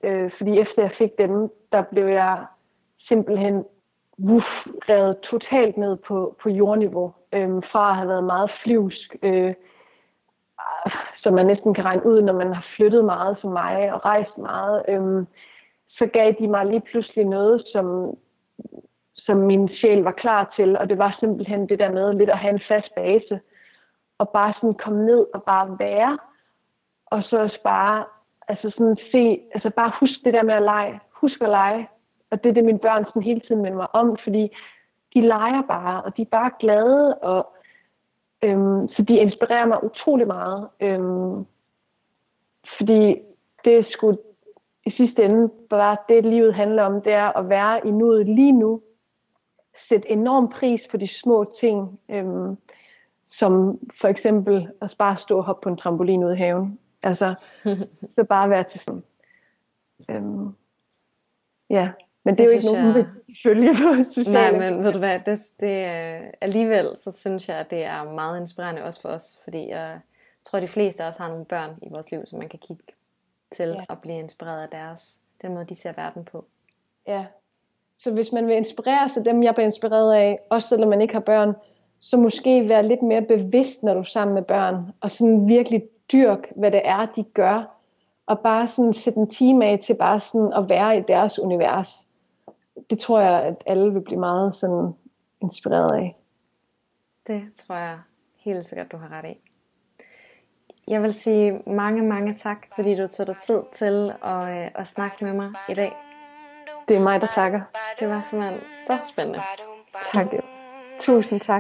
Øh, fordi efter jeg fik dem, der blev jeg simpelthen wuff, revet totalt ned på, på jordniveau. Øh, fra at have været meget flyvsk, øh, som man næsten kan regne ud, når man har flyttet meget som mig og rejst meget, øh, så gav de mig lige pludselig noget, som, som min sjæl var klar til. Og det var simpelthen det der med lidt at have en fast base. Og bare sådan komme ned og bare være. Og så også bare, altså sådan se, altså bare husk det der med at lege. Husk at lege. Og det er det, mine børn sådan hele tiden minder mig om, fordi de leger bare, og de er bare glade, og øhm, så de inspirerer mig utrolig meget. Øhm, fordi det er sgu i sidste ende bare det, livet handler om, det er at være i nuet lige nu. Sætte enorm pris på de små ting, øhm, som for eksempel at bare stå og hoppe på en trampolin ude i haven. Altså, så bare være til sådan. Øhm, ja, men det, det er jo ikke nogen, jeg... følge på sociale. Nej, men ved du hvad, det, det, alligevel så synes jeg, at det er meget inspirerende også for os, fordi jeg tror, de fleste af os har nogle børn i vores liv, som man kan kigge til ja. At blive inspireret af deres, den måde, de ser verden på. Ja, så hvis man vil inspirere sig dem, jeg bliver inspireret af, også selvom man ikke har børn, så måske være lidt mere bevidst, når du er sammen med børn, og sådan virkelig dyrk, hvad det er, de gør, og bare sådan sætte en time af til bare sådan at være i deres univers. Det tror jeg, at alle vil blive meget sådan inspireret af. Det tror jeg helt sikkert, du har ret i. Jeg vil sige mange, mange tak, fordi du tog dig tid til at, øh, at snakke med mig i dag. Det er mig, der takker. Det var simpelthen så spændende. Tak. Tusind tak.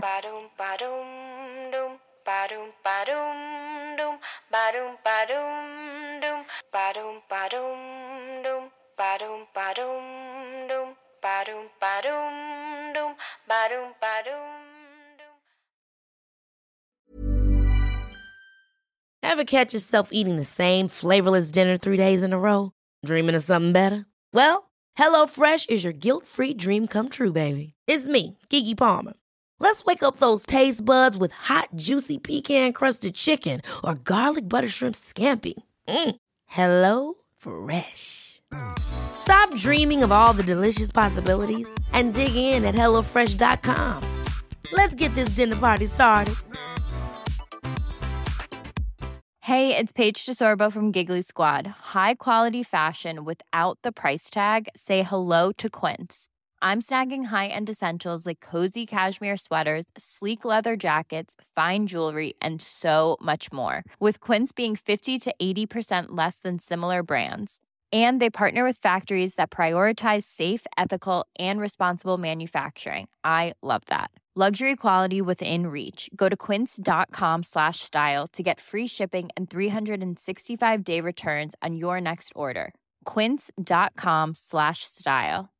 Ever catch yourself eating the same flavorless dinner three days in a row? Dreaming of something better? Well, HelloFresh is your guilt-free dream come true, baby. It's me, Keke Palmer. Let's wake up those taste buds with hot, juicy pecan-crusted chicken or garlic butter shrimp scampi. Mm. Hello Fresh. Stop dreaming of all the delicious possibilities and dig in at hello fresh dot com. Let's get this dinner party started. Hey, it's Paige DeSorbo from Giggly Squad. High quality fashion without the price tag. Say hello to Quince. I'm snagging high-end essentials like cozy cashmere sweaters, sleek leather jackets, fine jewelry, and so much more. With Quince being fifty to eighty percent less than similar brands. And they partner with factories that prioritize safe, ethical, and responsible manufacturing. I love that. Luxury quality within reach. Go to quince.com slash style to get free shipping and three sixty-five day returns on your next order. Quince.com slash style.